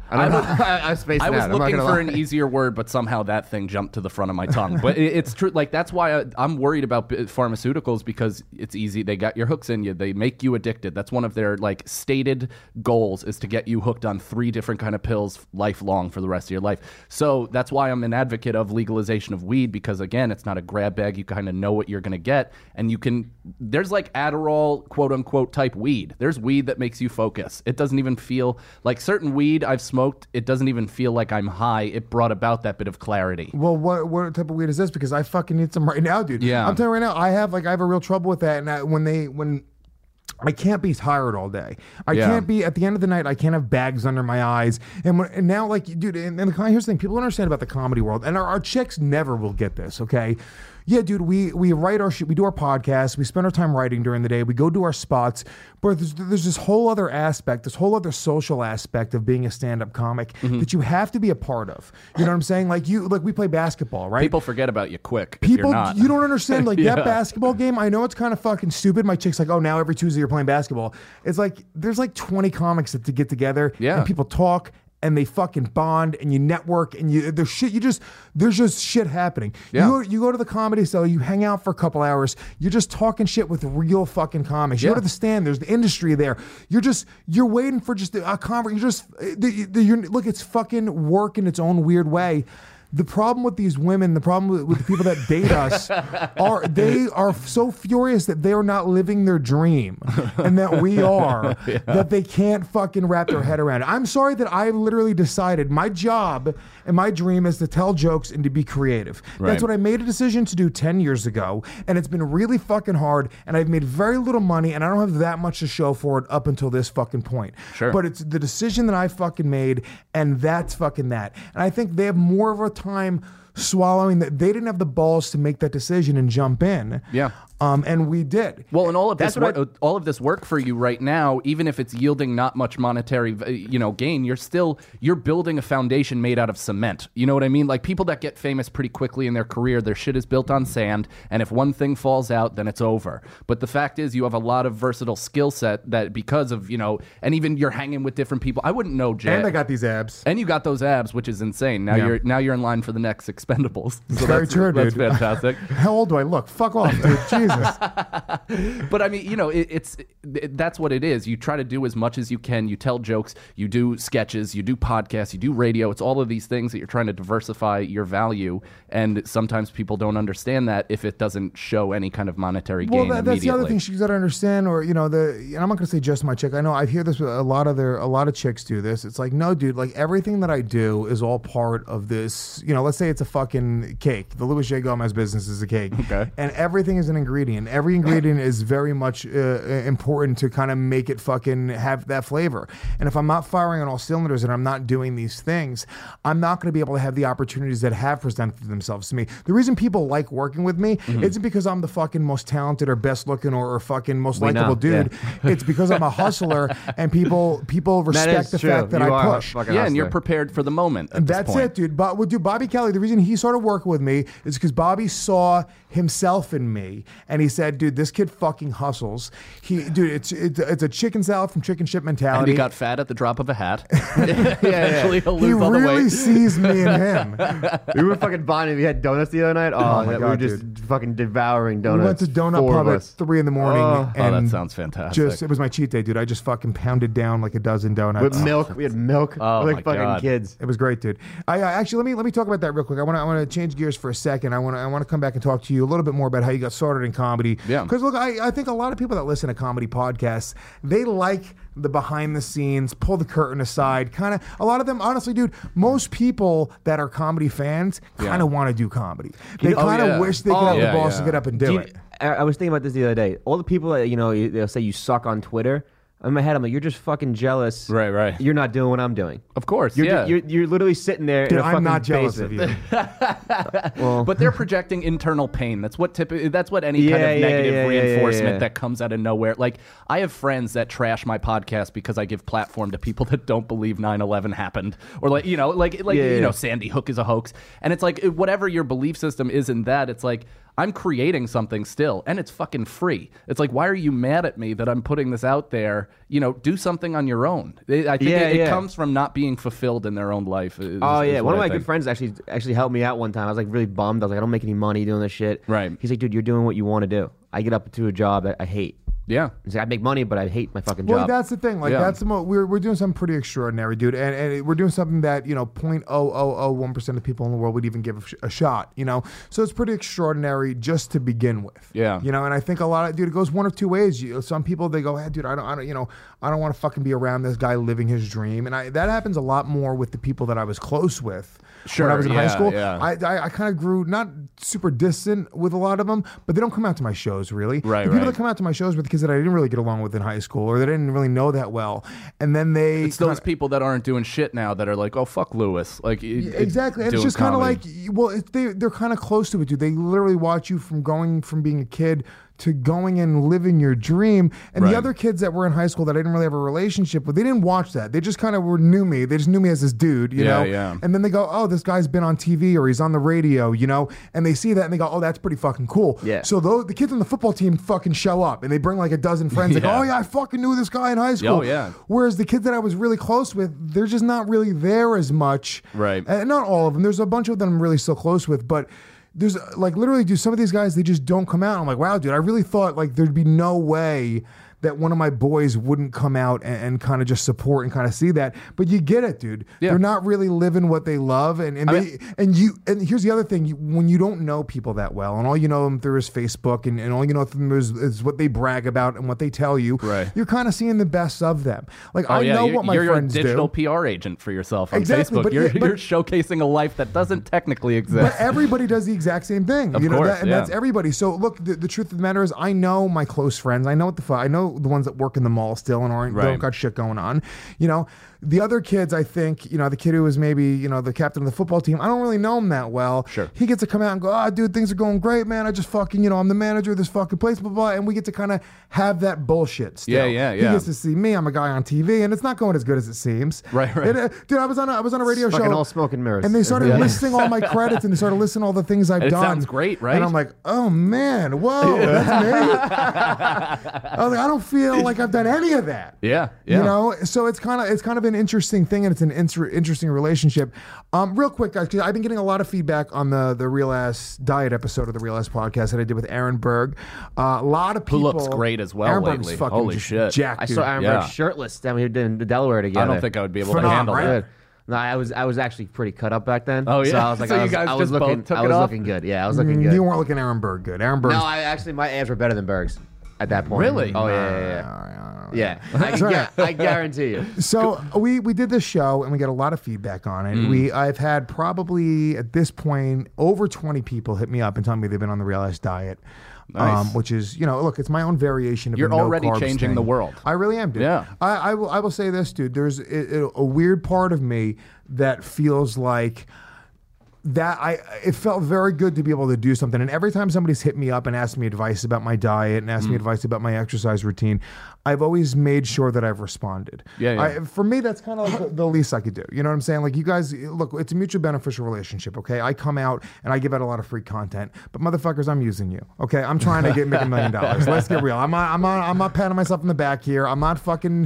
I was spacing I was out. I'm not looking gonna for lie. an easier word, but somehow that thing jumped to the front of my tongue. But it's true. Like, that's why I'm worried about pharmaceuticals, because it's easy. They got your hooks in you. They make you addicted. That's one of their like stated goals, is to get you hooked on 3 different kind of pills lifelong for the rest of your life. So that's why I'm an advocate of legalization of weed, because again, it's not a grab bag. You kind of know what you're going to get, and there's like Adderall, quote unquote, type weed. There's weed that makes you focus. It doesn't even feel like certain weed I've smoked. It doesn't even feel like I'm high. It brought about that bit of clarity. Well, what type of weed is this? Because I fucking need some right now, dude. Yeah. I'm telling you right now, I have a real trouble with that. And when I can't be tired all day. I can't be, at the end of the night, I can't have bags under my eyes. And now, like, dude, and here's the thing. People don't understand about the comedy world. And our chicks never will get this, okay? Yeah, dude, we write our shit. We do our podcast. We spend our time writing during the day. We go do our spots. But there's this whole other aspect, this whole other social aspect of being a stand-up comic that you have to be a part of. You know what I'm saying? Like we play basketball, right? People forget about you quick. If you're not. You don't understand. Like Yeah. that basketball game, I know it's kind of fucking stupid. My chick's like, oh, now every Tuesday you're playing basketball. It's like, there's like 20 comics that to get together. Yeah. And people talk. And they fucking bond, and you network, and there's just shit happening. Yeah. You go to the Comedy Cellar, you hang out for a couple hours, you're just talking shit with real fucking comics. You go to the Stand, there's the industry there. You're waiting for just a conversation. Look, it's fucking work in its own weird way. The problem with these women, the problem with the people that date us, they are so furious that they are not living their dream, and that we are, that they can't fucking wrap their head around it. I'm sorry that I literally decided my job and my dream is to tell jokes and to be creative. Right. That's what I made a decision to do 10 years ago, and it's been really fucking hard, and I've made very little money, and I don't have that much to show for it up until this fucking point. Sure. But it's the decision that I fucking made, and that's fucking that. And I think they have more of a time swallowing that. They didn't have the balls to make that decision and jump in. Yeah. And we did. Well, and all of That's this, what all of this work for you right now, even if it's yielding not much monetary, gain, you're building a foundation made out of cement. You know what I mean? Like, people that get famous pretty quickly in their career, their shit is built on sand, and if one thing falls out, then it's over. But the fact is, you have a lot of versatile skill set that, because of and even you're hanging with different people. I wouldn't know, Jay. And I got these abs. And you got those abs, which is insane. Now you're in line for the next Expendables. So Very true, dude. That's fantastic. How old do I look? Fuck off, dude. Jesus. But I mean, that's what it is. You try to do as much as you can. You tell jokes, you do sketches, you do podcasts, you do radio. It's all of these things that you're trying to diversify your value. And sometimes people don't understand that if it doesn't show any kind of monetary gain immediately. That's the other thing she's got to understand. Or and I'm not going to say just my chick. I know I hear this with a lot of chicks do this. It's like, no, dude. Like, everything that I do is all part of this. Let's say it's a fucking cake. The Louis J. Gomez business is a cake. Okay. And everything is an ingredient. Every ingredient is very much important to kind of make it fucking have that flavor. And if I'm not firing on all cylinders and I'm not doing these things, I'm not going to be able to have the opportunities that have presented themselves to me. The reason people like working with me isn't because I'm the fucking most talented or best looking or fucking most likable dude. It's because I'm a hustler and people respect the fact that I push. Yeah, and you're prepared for the moment. At That's this point. it, dude. But with Bobby Kelly, the reason he started working with me is because Bobby saw himself in me, and he said, "Dude, this kid fucking hustles. It's a chicken salad from Chicken Ship mentality." And he got fat at the drop of a hat. Eventually, he'll He lose all the really weight. sees me and him. We were fucking bonding. We had donuts the other night. my we God, were just fucking devouring donuts. We went to Donut Pub at 3 a.m. Oh, and that sounds fantastic. it was my cheat day, dude. I just fucking pounded down like a dozen donuts. With milk. We had milk. Oh, like my fucking God. kids. It was great, dude. I actually let me talk about that real quick. I want to change gears for a second. I want to come back and talk to you a little bit more about how you got started in comedy. Yeah. Because look, I think a lot of people that listen to comedy podcasts, they like the behind the scenes, pull the curtain aside, kind of. A lot of them, honestly, dude. Most people that are comedy fans kind of want to do comedy. They kind of wish they could have the balls to get up and do it. I was thinking about this the other day. All the people that they'll say you suck on Twitter. In my head, I'm like, you're just fucking jealous. Right. You're not doing what I'm doing. Of course, You're literally sitting there Dude, in a fucking I'm not jealous basement. of you. But they're projecting internal pain. That's what any kind of negative reinforcement that comes out of nowhere. Like, I have friends that trash my podcast because I give platform to people that don't believe 9/11 happened, or Sandy Hook is a hoax. And it's like, whatever your belief system is in that, it's like, I'm creating something still, and it's fucking free. It's like, why are you mad at me that I'm putting this out there? Do something on your own. I think it comes from not being fulfilled in their own life. One of my good friends actually helped me out one time. I was like really bummed. I was like, I don't make any money doing this shit. Right. He's like, dude, you're doing what you want to do. I get up to a job that I hate. Yeah. He's like, I make money, but I hate my fucking Well, job. that's the thing. Like, that's the we're doing something pretty extraordinary, dude, and we're doing something that 0.0001% of people in the world would even give a shot. So it's pretty extraordinary just to begin with. Yeah. And I think a lot of it goes one of two ways. Some people, they go, hey, dude, I don't want to fucking be around this guy living his dream, and that happens a lot more with the people that I was close with. Sure, when I was in high school, yeah. I kind of grew not super distant with a lot of them, but they don't come out to my shows really. Right, the people right. that come out to my shows were the kids that I didn't really get along with in high school, or that I didn't really know that well, and then it's those people that aren't doing shit now that are like, oh, fuck Lewis, like exactly. And it's just kind of like, they're kind of close to it, dude. They literally watch you from going from being a kid to going and living your dream. And the other kids that were in high school that I didn't really have a relationship with, they didn't watch that. They just kind of knew me. They just knew me as this dude, you know? Yeah. And then they go, oh, this guy's been on TV or he's on the radio, And they see that and they go, oh, that's pretty fucking cool. Yeah. So the kids on the football team fucking show up and they bring like a dozen friends. They go, oh, yeah, I fucking knew this guy in high school. Oh, yeah. Whereas the kids that I was really close with, they're just not really there as much. Right. And not all of them. There's a bunch of them I'm really still close with, but there's like literally, dude, some of these guys, they just don't come out. I'm like, wow, dude, I really thought like there'd be no way that one of my boys wouldn't come out and kind of just support and kind of see that. But you get it, dude. Yeah. They're not really living what they love. And here's the other thing, when you don't know people that well and all you know them through is Facebook and all you know from them is what they brag about and what they tell you, right. You're kind of seeing the best of them. Like, I know what my friends do. You're a digital PR agent for yourself on Exactly, Facebook. but You're but showcasing a life that doesn't technically exist. But everybody does the exact same thing. Of course, that's everybody. So look, the truth of the matter is, I know my close friends. I know I know the ones that work in the mall still and don't got shit going on. The other kids, I think, the kid who was maybe, the captain of the football team, I don't really know him that well. Sure. He gets to come out and go, oh, dude, things are going great, man. I just fucking, I'm the manager of this fucking place, blah, blah, and we get to kind of have that bullshit still. Yeah. He gets to see me. I'm a guy on TV, and it's not going as good as it seems. Right. Dude, I was on a radio show. Fucking all smoke and mirrors. And they started listing all my credits, and they started listing all the things I've done. It sounds great, right? And I'm like, oh, man, whoa, that's me? I was like, I don't feel like I've done any of that. Yeah. So it's kind of an interesting thing, and it's an interesting relationship. Real quick, guys, because I've been getting a lot of feedback on the Real Ass Diet episode of the Real Ass podcast that I did with Aaron Berg. A lot of people who looks great as well Aaron lately. Berg's fucking Holy shit! Jacked, I dude. saw Aaron Berg shirtless down here in Delaware together. I don't think I would be able to Phenomenal, handle right? that. No, I was actually pretty cut up back then. Oh, yeah? So I was like, So you guys I was just both looking, took I it was off? looking good. Yeah, I was looking good. You weren't looking Aaron Berg good. Aaron Berg. No, my abs were better than Berg's at that point. Really? Oh yeah. Yeah, right. I guarantee you. So we did this show and we got a lot of feedback on it. I've had probably at this point over 20 people hit me up and tell me they've been on the Realized Diet. Nice. Which is, look, it's my own variation of You're the no already carbs changing thing. the world. I really am, dude. Yeah. I will say this, dude. There's a weird part of me that feels like it felt very good to be able to do something. And every time somebody's hit me up and asked me advice about my diet and asked me advice about my exercise routine, I've always made sure that I've responded. Yeah. For me, that's kind of like the least I could do. You know what I'm saying? Like, you guys, look, it's a mutually beneficial relationship, okay? I come out and I give out a lot of free content, but motherfuckers, I'm using you, okay? I'm trying to make $1 million. Let's get real. I'm not patting myself in the back here. I'm not fucking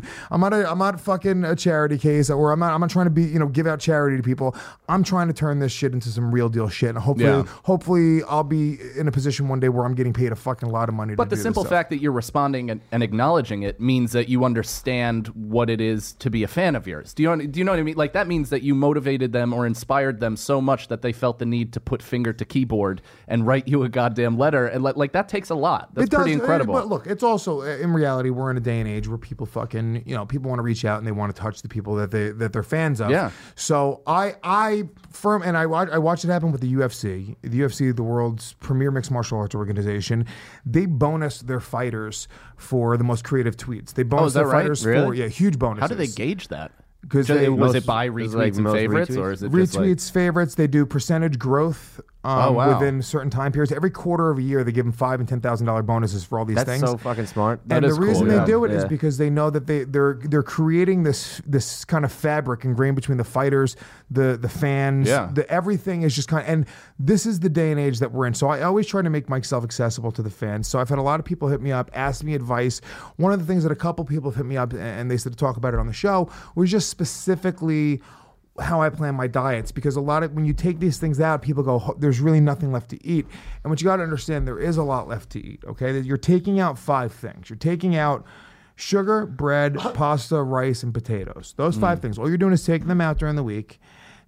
a charity case, or I'm not trying to be, give out charity to people. I'm trying to turn this shit into some real deal shit, and hopefully I'll be in a position one day where I'm getting paid a fucking lot of money. But the simple fact that you're responding and acknowledging it means that you understand what it is to be a fan of yours. Do you know what I mean? Like, that means that you motivated them or inspired them so much that they felt the need to put finger to keyboard and write you a goddamn letter, and like that takes a lot. That's pretty incredible. But look, it's also, in reality, we're in a day and age where people fucking, people want to reach out and they want to touch the people that they're fans of. Yeah. So I watched it happen with the UFC. The UFC, the world's premier mixed martial arts organization, they bonus their fighters for the most creative tweets. They bonus their fighters for huge bonuses. How do they gauge that? Because was it by retweets and favorites, retweets? or is it just retweets, favorites? They do percentage growth within certain time periods. Every quarter of a year, they give them $5,000 and $10,000 bonuses for all these things. That's so fucking smart. And the reason they do it is because they know that they're creating this kind of fabric ingrained between the fighters, the fans, everything is just and this is the day and age that we're in. So I always try to make myself accessible to the fans. So I've had a lot of people hit me up, ask me advice. One of the things that a couple people have hit me up and they said to talk about it on the show was just specifically how I plan my diets, because when you take these things out, people go, there's really nothing left to eat. And what you got to understand, there is a lot left to eat, okay? You're taking out 5 things. You're taking out sugar, bread, pasta, rice, and potatoes. Those 5 things. All you're doing is taking them out during the week,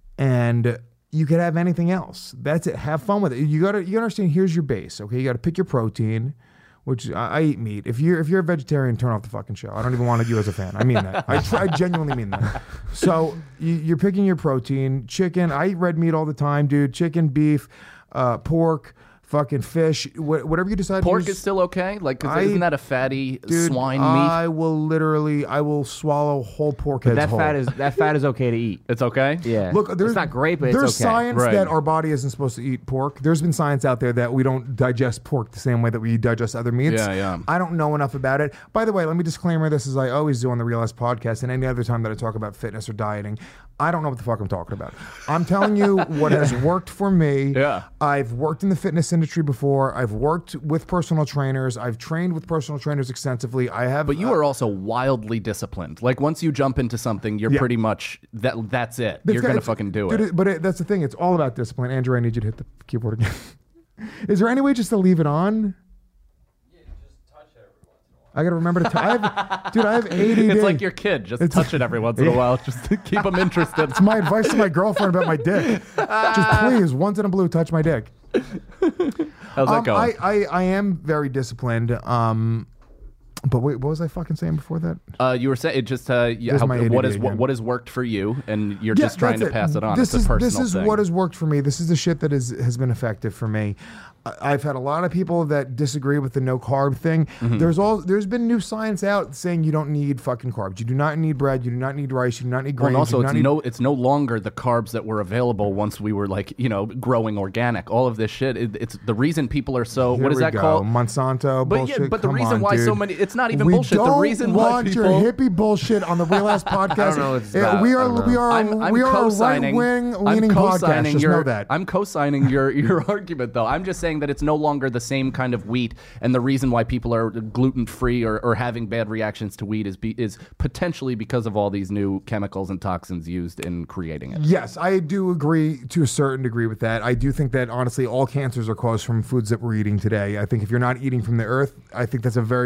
and you could have anything else. That's it. Have fun with it. You understand, here's your base, okay? You got to pick your protein, which I eat meat. If you're a vegetarian, turn off the fucking show. I don't even want you as a fan. I mean that. I genuinely mean that. So you're picking your protein. Chicken. I eat red meat all the time, dude. Chicken, beef, pork, fucking fish, whatever you decide pork to use. is still okay? Like, isn't that a fatty swine meat? I will swallow whole pork heads whole. That fat is okay to eat. It's okay? Yeah. Look, it's not great, but there's it's okay. science that our body isn't supposed to eat pork. There's been science out there that we don't digest pork the same way that we digest other meats. Yeah. I don't know enough about it. By the way, let me disclaimer this, as I always do on the Realized podcast and any other time that I talk about fitness or dieting. I don't know what the fuck I'm talking about. I'm telling you what has worked for me. Yeah. I've worked in the fitness industry before. I've worked with personal trainers. I've trained with personal trainers extensively. But you are also wildly disciplined. Like, once you jump into something, you're pretty much that's it. You're gonna fucking do it. But that's the thing. It's all about discipline. Andrew, I need you to hit the keyboard again. Is there any way just to leave it on? I gotta remember to I have ADD. It's like your kid. Just touch it every once in a while, just to keep them interested. It's my advice to my girlfriend about my dick. Just please, once in a blue, touch my dick. How's that going? I am very disciplined. But wait, what was I fucking saying before that? You were saying it just what has worked for you, and you're just trying to pass it on. It's a personal thing. What has worked for me. This is the shit that has been effective for me. I've had a lot of people that disagree with the no carb thing. Mm-hmm. There's been new science out saying you don't need fucking carbs. You do not need bread. You do not need rice. You do not need grains. Well, and also it's no longer the carbs that were available once we were growing organic. All of this shit. It's the reason people are so. Here what is that called? Monsanto bullshit. But the reason why so many. It's not even bullshit. The reason why people your hippie bullshit on the Realized podcast. I don't know what it's about. We are a right-wing leaning podcast. Just know that. I'm co-signing your argument, though. I'm just saying that it's no longer the same kind of wheat, and the reason why people are gluten-free or having bad reactions to wheat is potentially because of all these new chemicals and toxins used in creating it. Yes, I do agree to a certain degree with that. I do think that, honestly, all cancers are caused from foods that we're eating today. I think if you're not eating from the earth, I think that's a very big reason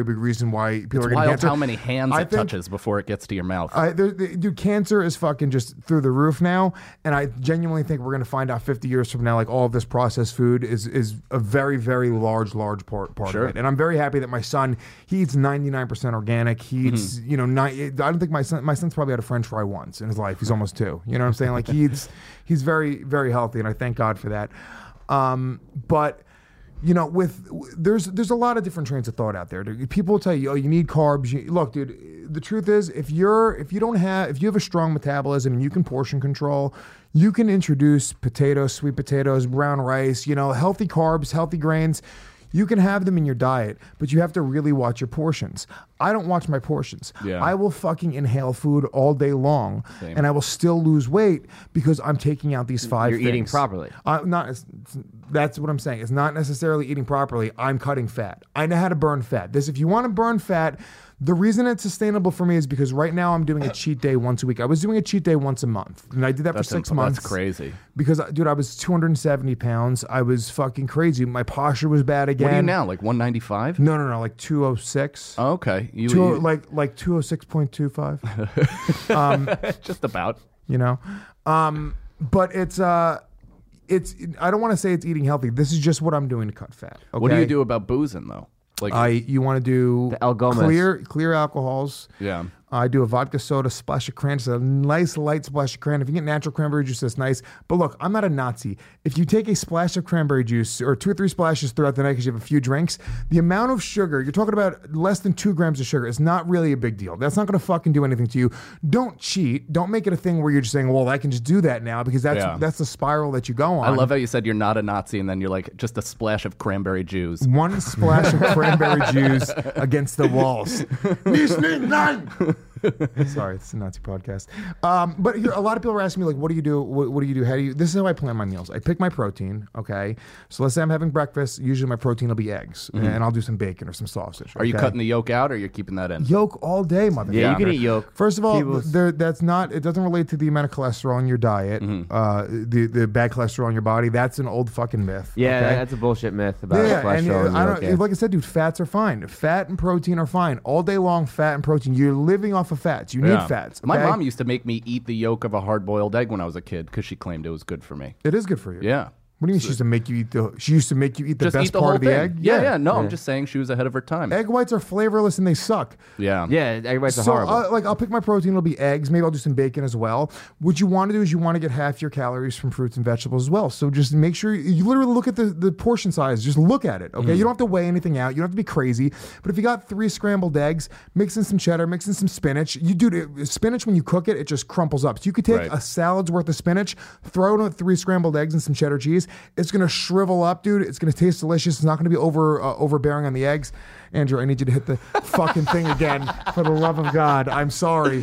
reason why people It's are getting wild cancer. how many hands I it think- touches before it gets to your mouth. Dude, cancer is fucking just through the roof now, and I genuinely think we're gonna find out 50 years from now, like all of this processed food is a very, very large part Sure. of it. And I'm very happy that my son, he eats 99% organic. He eats, Mm-hmm. you know, I don't think my son's probably had a French fry once in his life. He's almost 2. You know what I'm saying? Like he's very, very healthy, and I thank God for that. But you know, there's a lot of different trains of thought out there. People will tell you, oh, you need carbs. Look, dude, the truth is, if you have a strong metabolism and you can portion control, you can introduce potatoes, sweet potatoes, brown rice, you know, healthy carbs, healthy grains. You can have them in your diet, but you have to really watch your portions. I don't watch my portions. Yeah. I will fucking inhale food all day long, Same. and I will still lose weight because I'm taking out these 5 You're things. eating properly. That's what I'm saying. It's not necessarily eating properly. I'm cutting fat. I know how to burn fat. If you want to burn fat, the reason it's sustainable for me is because right now I'm doing a cheat day once a week. I was doing a cheat day once a month, and I did that for 6 months. That's crazy. Because, dude, I was 270 pounds. I was fucking crazy. My posture was bad again. What are you now? Like 195? No, like 206. Oh, okay. You Like 206.25. just about. You know, but it's I don't want to say it's eating healthy. This is just what I'm doing to cut fat. Okay? What do you do about boozing though? Like You want to do The El Gomez. clear alcohols. Yeah. I do a vodka soda, splash of cran, just a nice light splash of cran. If you get natural cranberry juice, that's nice. But look, I'm not a Nazi. If you take a splash of cranberry juice or 2 or 3 splashes throughout the night because you have a few drinks, the amount of sugar, you're talking about less than 2 grams of sugar, is not really a big deal. That's not going to fucking do anything to you. Don't cheat. Don't make it a thing where you're just saying, well, I can just do that now, because that's the spiral that you go on. I love how you said you're not a Nazi and then you're like just a splash of cranberry juice. 1 splash of cranberry juice against the walls. Sorry, it's a Nazi podcast. But here, a lot of people are asking me, like, what do you do? What do you do? How do you? This is how I plan my meals. I pick my protein. Okay, so let's say I'm having breakfast. Usually, my protein will be eggs, and I'll do some bacon or some sausage. Are you okay? cutting the yolk out or you're keeping that in? Yolk all day, motherfucker? Yeah, you can eat yolk. First of all, People- that's not. It doesn't relate to the amount of cholesterol in your diet. The bad cholesterol in your body. That's an old fucking myth. Yeah, okay? that's a bullshit myth about Yeah, and cholesterol. in I milk, don't. yeah. Like I said, dude, fats are fine. Fat and protein are fine all day long. Fat and protein. You're living off of fats. You need fats. My okay? mom used to make me eat the yolk of a hard-boiled egg when I was a kid because she claimed it was good for me. It is good for you. Yeah. What do you mean she used to make you eat the? She used to make you eat the Just best eat the part whole of the thing. egg. Yeah. No, I'm just saying she was ahead of her time. Egg whites are flavorless and they suck. Yeah. Yeah, everybody's So, horrible. like, I'll pick my protein. It'll be eggs. Maybe I'll do some bacon as well. What you want to do is you want to get half your calories from fruits and vegetables as well. So just make sure you literally look at the portion size. Just look at it. Okay, you don't have to weigh anything out. You don't have to be crazy. But if you got 3 scrambled eggs, mix in some cheddar, mix in some spinach. You do spinach when you cook it, it just crumples up. So you could take Right. a salad's worth of spinach, throw in 3 scrambled eggs and some cheddar cheese. It's gonna shrivel up, dude. It's going to taste delicious. It's not going to be overbearing on the eggs. Andrew, I need you to hit the fucking thing again. For the love of God, I'm sorry.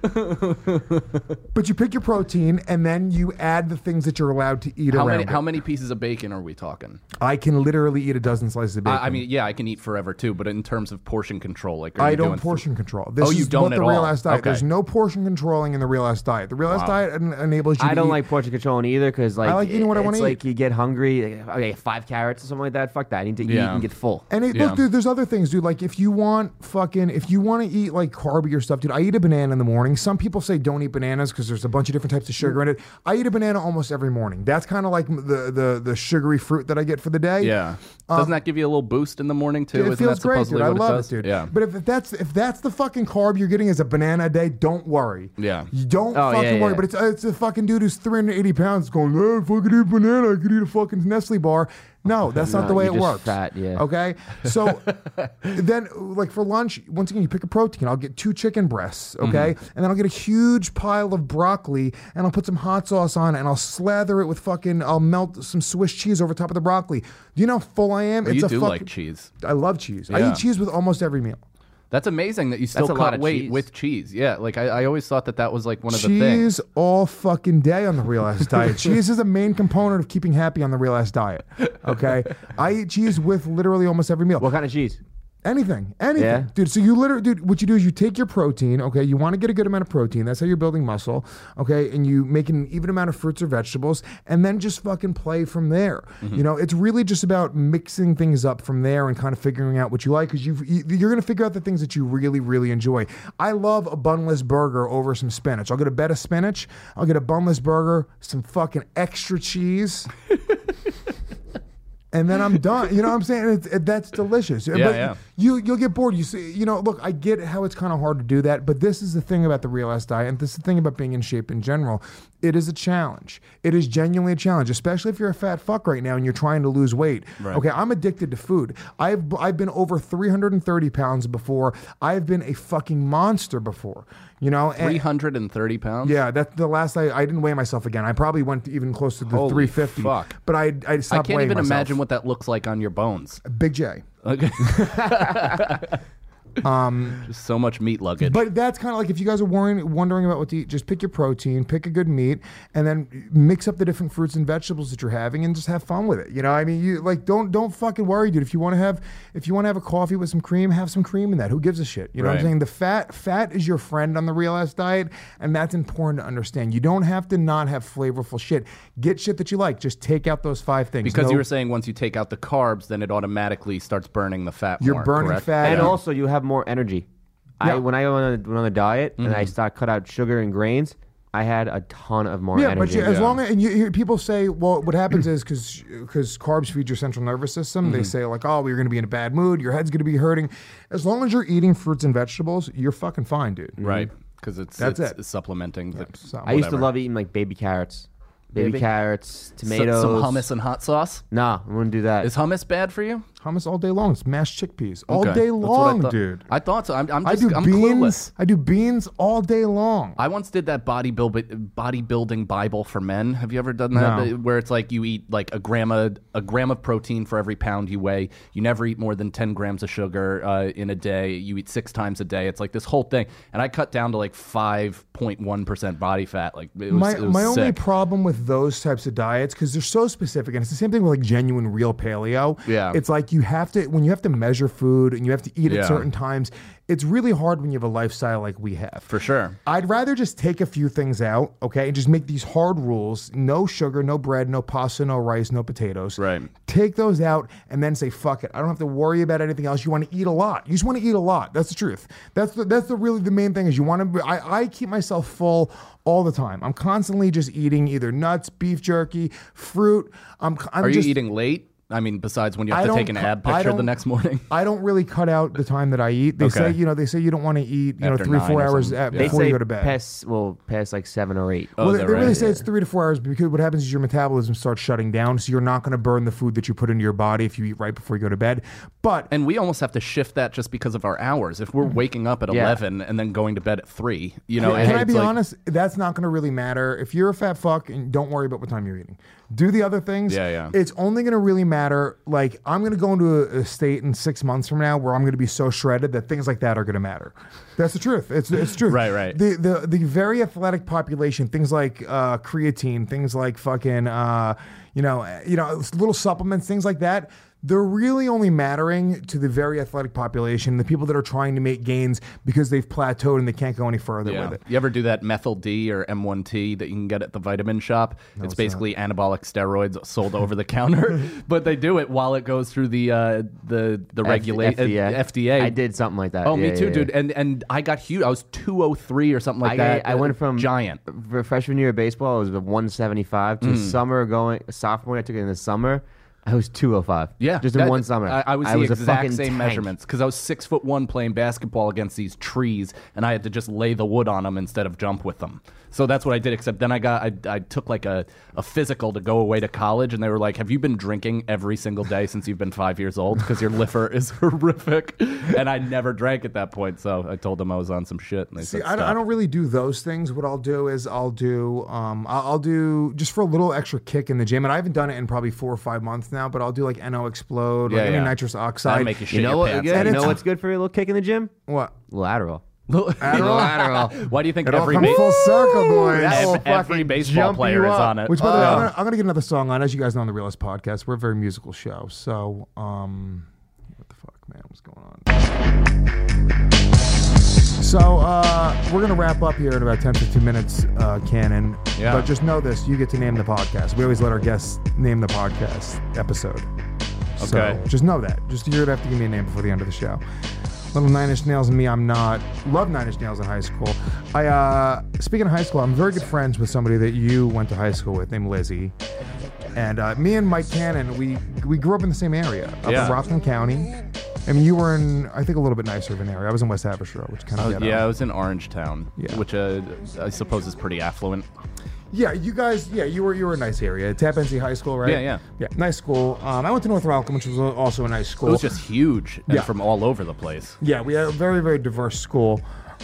But you pick your protein, and then you add the things that you're allowed to eat around it. How many pieces of bacon are we talking? I can literally eat a dozen slices of bacon. I mean, yeah, I can eat forever too, but in terms of portion control, like, are I you don't doing portion control. This you is don't what at the all? Real Ass Diet. Okay. There's no portion controlling in the Real Ass Diet. The Real Ass Diet enables you I to don't eat. like portion controlling either because like I like eating what I it's wanna like eat. you get hungry. Like, okay, 5 carrots or something like that. Fuck that. I need to eat Yeah. and get full. And Yeah. look, dude, there's other things, dude. Like if you want to eat like carbier stuff, dude, I eat a banana in the morning. Some people say don't eat bananas because there's a bunch of different types of sugar in it. I eat a banana almost every morning. That's kind of like the sugary fruit that I get for the day. Yeah. Doesn't that give you a little boost in the morning too? It Isn't feels that great, dude. supposedly I what love does? it, dude. Yeah. But if that's the fucking carb you're getting as a banana a day, don't worry. Yeah. You don't Oh, fucking yeah, worry. yeah. But it's a fucking dude who's 380 pounds going, I fucking eat banana. I could eat a fucking Nestle bar. No, that's not No, the way you're it just works. fat, yeah. Okay. So then, like for lunch, once again, you pick a protein. I'll get 2 chicken breasts. Okay, Mm-hmm. and then I'll get a huge pile of broccoli, and I'll put some hot sauce on it, and I'll slather it with fucking. I'll melt some Swiss cheese over top of the broccoli. Do you know how full I am? You do like cheese. I love cheese. I Yeah. eat cheese with almost every meal. That's amazing that you still a lot cut of weight cheese. with cheese. Yeah, like I always thought that was like one of the things. Cheese all fucking day on the Real Ass Diet. Cheese is a main component of keeping happy on the Real Ass Diet. Okay, I eat cheese with literally almost every meal. What kind of cheese? Anything, Yeah. dude. So you literally, dude, what you do is you take your protein, okay? You want to get a good amount of protein. That's how you're building muscle, okay? And you make an even amount of fruits or vegetables, and then just fucking play from there. You know, it's really just about mixing things up from there and kind of figuring out what you like, because you're gonna figure out the things that you really, really enjoy. I love a bunless burger over some spinach. I'll get a bed of spinach. I'll get a bunless burger, some fucking extra cheese. And then I'm done. You know what I'm saying? That's delicious. Yeah, but yeah. You'll get bored. You see, you know, look, I get how it's kind of hard to do that, but this is the thing about the Real Ass Diet, and this is the thing about being in shape in general. It is a challenge. It is genuinely a challenge, especially if you're a fat fuck right now and you're trying to lose weight. Right. Okay, I'm addicted to food. I've been over 330 pounds before. I've been a fucking monster before. You know, and 330 pounds. yeah, that's the last I didn't weigh myself again. I probably went even close to the Holy 350. fuck. But I I stopped can't weighing even myself. imagine what that looks like on your bones. Big J. Okay. Just so much meat luggage. But that's kind of like, if you guys are wondering about what to eat, just pick your protein, pick a good meat, and then mix up the different fruits and vegetables that you're having, and just have fun with it. You know, I mean, you like don't fucking worry, dude. If you want to have a coffee with some cream, have some cream in that. Who gives a shit? You know what I'm Right. saying? The fat is your friend on the Real Ass Diet, and that's important to understand. You don't have to not have flavorful shit. Get shit that you like. Just take out those 5 things. because you were saying once you take out the carbs, then it automatically starts burning the fat You're more, burning correct? fat. And Yeah. also, you have more energy. Yeah. When I went on a diet and I started cut out sugar and grains, I had a ton of more Yeah, energy. but as long as, and you hear people say, well, what happens is because carbs feed your central nervous system, they say like, oh, well, you're going to be in a bad mood, your head's going to be hurting. As long as you're eating fruits and vegetables, you're fucking fine, dude. Right. Because That's it's it. supplementing. So, I used to whatever. love eating like baby carrots. Baby carrots, tomatoes. Some hummus and hot sauce. Nah, I wouldn't do that. Is hummus bad for you? hummus all day long. It's mashed chickpeas all Okay. day That's what I long, thought. dude. I thought so. I'm I just, do I'm beans. clueless. I do beans all day long. I once did that bodybuilding Bible for men. Have you ever done that? No. Where it's like you eat like a gram of protein for every pound you weigh. You never eat more than 10 grams of sugar in a day. You eat 6 times a day. It's like this whole thing. And I cut down to like 5.1% body fat. Like it was, My only sick. problem with those types of diets, because they're so specific, and it's the same thing with like genuine real paleo. Yeah. It's like when you have to measure food and you have to eat Yeah. at certain times, it's really hard when you have a lifestyle like we have. For sure. I'd rather just take a few things out, okay, and just make these hard rules: no sugar, no bread, no pasta, no rice, no potatoes. Right. Take those out and then say, fuck it. I don't have to worry about anything else. You want to eat a lot. You just want to eat a lot. That's the truth. That's really the main thing is you want to, I keep myself full all the time. I'm constantly just eating either nuts, beef jerky, fruit. Are you eating late? I mean, besides when you have to take an ab picture the next morning. I don't really cut out the time that I eat. They say, they say you don't want to eat, After 3-4 9 or hours something. They before say you go to bed. past like 7 or 8. Oh, Well, is they that really right? say it's 3 to 4 hours because what happens is your metabolism starts shutting down, so you're not going to burn the food that you put into your body if you eat right before you go to bed. But And we almost have to shift that just because of our hours. If we're waking up at 11 and then going to bed at 3, can I be honest? That's not going to really matter. If you're a fat fuck, and don't worry about what time you're eating. Do the other things. Yeah. It's only going to really matter. Like, I'm going to go into a state in 6 months from now where I'm going to be so shredded that things like that are going to matter. That's the truth. It's true. Right. The very athletic population, things like creatine, things like fucking little supplements, things like that. They're really only mattering to the very athletic population, the people that are trying to make gains because they've plateaued and they can't go any further with it. You ever do that Methyl D or M1T that you can get at the vitamin shop? It's basically anabolic steroids sold over the counter, but they do it while it goes through the FDA. I did something like that. Oh, Yeah, me too, yeah, dude. yeah. And I got huge. I was 203 or something like that. I went from giant. For freshman year of baseball, I was 175 to sophomore. I took it in the summer. I was 205. Yeah, just in one summer. I was the a exact fucking same tank. measurements because I was 6'1" playing basketball against these trees, and I had to just lay the wood on them instead of jump with them. So that's what I did. Except then I took like a physical to go away to college, and they were like, "Have you been drinking every single day since you've been 5 years old? Because your liver is horrific." And I never drank at that point, so I told them I was on some shit. And they See, said, I don't really do those things. What I'll do is I'll do just for a little extra kick in the gym, and I haven't done it in probably 4 or 5 months now. But I'll do like NO Explode, like any nitrous oxide. That'll make you shit You know your what? pants. You know what's good for a little kick in the gym? What? Adderall. Adderall. Why do you think It all every comes full circle, boys. That will every fucking baseball jump player you is up. on it? Which, by the way, I'm gonna get another song on. As you guys know on the Realist podcast, we're a very musical show. So, what the fuck? man. What's going on? So we're going to wrap up here in about 10-15 minutes, Cannon. Yeah. But just know this. You get to name the podcast. We always let our guests name the podcast episode. Okay. So just know that. Just you're going to have to give me a name before the end of the show. Little Nine Inch Nails and me, I'm not. Love Nine Inch Nails in high school. Speaking of high school, I'm very good friends with somebody that you went to high school with named Lizzie. And me and Mike Cannon, we grew up in the same area, up in Rockland County. I mean, you were in, I think, a little bit nicer of an area. I was in West Haverstraw, which kind of ghetto. Yeah, I was in Orangetown, Yeah. which I suppose is pretty affluent. Yeah, you guys, you were a nice area. Tappan Zee High School, right? Yeah. Yeah, nice school. I went to North Rockland, which was also a nice school. It was just huge and Yeah. from all over the place. Yeah, we had a very, very diverse school.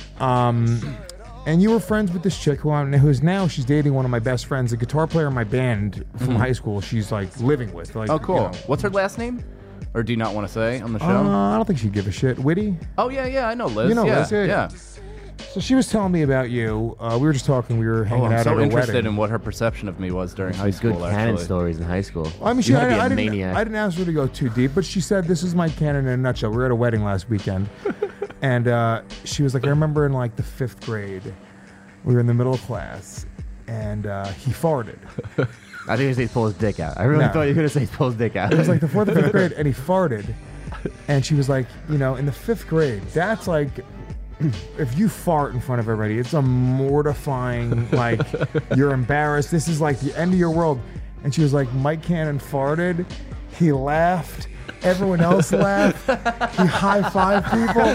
And you were friends with this chick who's now, she's dating one of my best friends, a guitar player in my band from high school. She's like living with. Like, Oh, cool. you know. What's her last name? Or do you not want to say on the show? I don't think she'd give a shit. Witty? Oh, yeah, I know Liz. You know yeah, Liz, yeah. So she was telling me about you. We were just talking. We were hanging I'm out so at her interested wedding. in what her perception of me was during high school, Good canon actually. stories in high school. I mean, You had to be I a didn't, maniac. I didn't ask her to go too deep, but she said, this is my canon in a nutshell. We were at a wedding last weekend. And she was like, I remember in like the 5th grade, we were in the middle of class, and he farted. I think he was saying pull his dick out. I really No. thought you were going to say pull his dick out. It was like the 4th or 5th grade, and he farted. And she was like, in the 5th grade, that's like, if you fart in front of everybody, it's a mortifying, like, you're embarrassed. This is like the end of your world. And she was like, Mike Cannon farted. He laughed. Everyone else laughed. He high-fived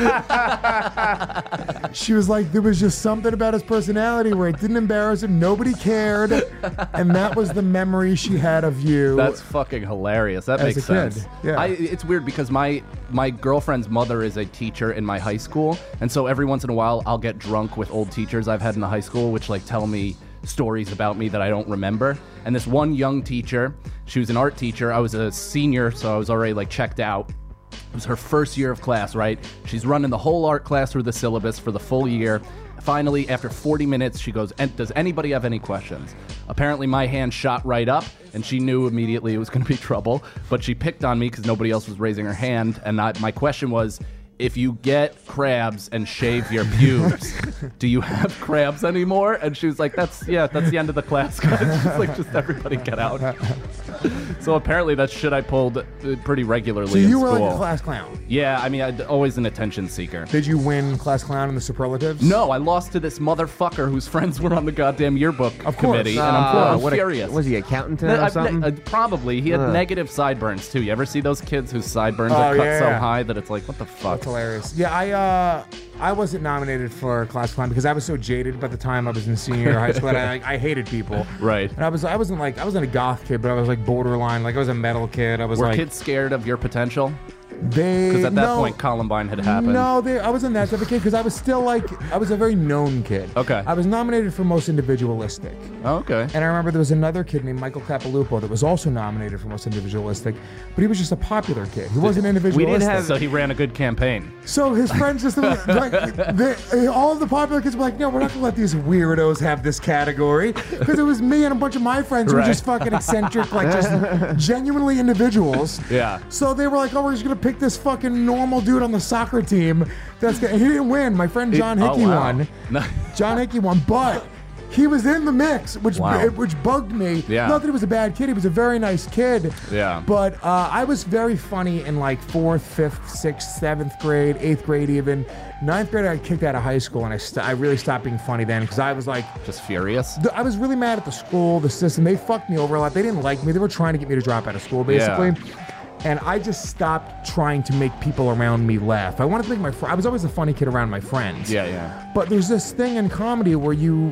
people. She was like, there was just something about his personality where it didn't embarrass him. Nobody cared. And that was the memory she had of you. That's fucking hilarious. That As makes a kid, sense. yeah. It's weird because my girlfriend's mother is a teacher in my high school, and so every once in a while I'll get drunk with old teachers I've had in the high school, which like tell me stories about me that I don't remember. And this one young teacher, she was an art teacher. I was a senior, so I was already like checked out. It was her first year of class, right? She's running the whole art class through the syllabus for the full year. Finally, after 40 minutes, she goes, does anybody have any questions? Apparently, my hand shot right up, and she knew immediately it was going to be trouble. But she picked on me because nobody else was raising her hand. And my question was, if you get crabs and shave your pubes, do you have crabs anymore? And she was like, that's the end of the class, guys. She's like, just everybody get out. So apparently that's shit I pulled pretty regularly So in you were school. like a class clown. Yeah, I mean, I'd always an attention seeker. Did you win class clown in the superlatives? No, I lost to this motherfucker whose friends were on the goddamn yearbook Of course. committee, and I'm what furious. Was he accountant or something? Probably. He had negative sideburns, too. You ever see those kids whose sideburns are cut so high that it's like, what the fuck? That's hilarious. Yeah, I wasn't nominated for class clown because I was so jaded by the time I was in senior year of high school that I hated people. Right. And I wasn't a goth kid, but I was like borderline. Like I was a metal kid. I was Were like kids scared of your potential? Because Because at that point, Columbine had happened. No, I wasn't that type of kid because I was still like, I was a very known kid. Okay. I was nominated for most individualistic. Oh, okay. And I remember there was another kid named Michael Capilupo that was also nominated for most individualistic, but he was just a popular kid. He wasn't individualistic. So he ran a good campaign. So his friends just like, all of the popular kids were like, no, we're not gonna let these weirdos have this category because it was me and a bunch of my friends who were Right. just fucking eccentric, like just genuinely individuals. Yeah. So they were like, oh, we're just gonna pick this fucking normal dude on the soccer team. And he didn't win. My friend John Hickey won. John Hickey won, but he was in the mix, which bugged me. Yeah. Not that he was a bad kid. He was a very nice kid. Yeah. But I was very funny in like 4th, 5th, 6th, 7th grade, 8th grade even. 9th grade, I kicked out of high school, and I really stopped being funny then because I was like, Just furious. I was really mad at the school, the system. They fucked me over a lot. They didn't like me. They were trying to get me to drop out of school, basically. Yeah. And I just stopped trying to make people around me laugh. I wanted to make I was always the funny kid around my friends. Yeah. But there's this thing in comedy where you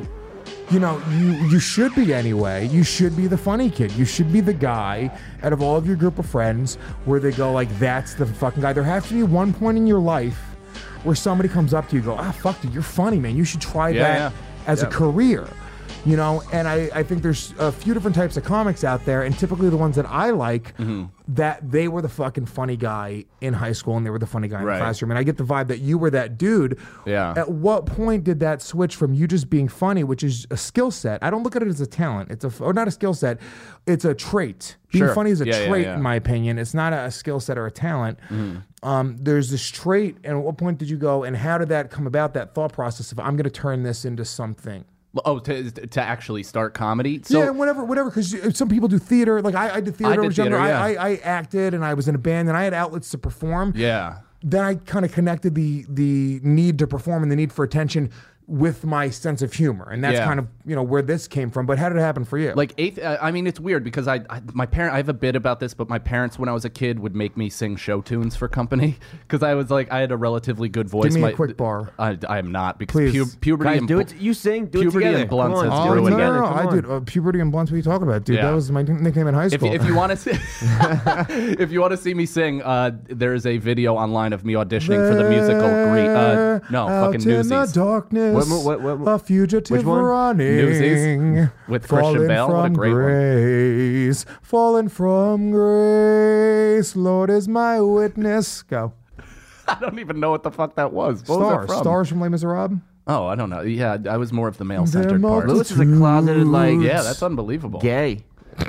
should be anyway. You should be the funny kid. You should be the guy out of all of your group of friends where they go like, that's the fucking guy. There has to be one point in your life where somebody comes up to you and go, fuck dude, you're funny, man. You should try that as a career. You know, and I think there's a few different types of comics out there, and typically the ones that I like, that they were the fucking funny guy in high school and they were the funny guy in the classroom. And I get the vibe that you were that dude. Yeah. At what point did that switch from you just being funny, which is a skill set? I don't look at it as a talent. Or not a skill set. It's a trait. Being funny is a trait, in my opinion. It's not a skill set or a talent. There's this trait, and at what point did you go, and how did that come about, that thought process of, I'm going to turn this into something? Oh, to actually start comedy? So, yeah, whatever. Because some people do theater. Like I did theater. I was younger. I acted, and I was in a band, and I had outlets to perform. Yeah. Then I kind of connected the need to perform and the need for attention with my sense of humor, and that's kind of where this came from. But how did it happen for you? Like I mean, it's weird because I have a bit about this, but my parents, when I was a kid, would make me sing show tunes for company because I was like, I had a relatively good voice. Give me a quick bar. I am not, because puberty Guys, and do it. You sing. Do it puberty together. and blunts Come on, has do it ruined together. No, Come I on. did. Puberty and blunts. What are you talking about, dude? Yeah. That was my nickname in high school. If you want to see, if you want to see me sing, there is a video online of me auditioning for the musical. Out in the darkness, What? a fugitive Which one? running. Newsies with Christian Fallen Bale. What a from great one. grace, fallen from grace. Lord is my witness. Go. I don't even know what the fuck that was. What was that from? Stars from Les Miserables. Oh, I don't know. Yeah, I was more of the male-centered part. Lewis is a closeted, like, Yeah, that's unbelievable. gay. You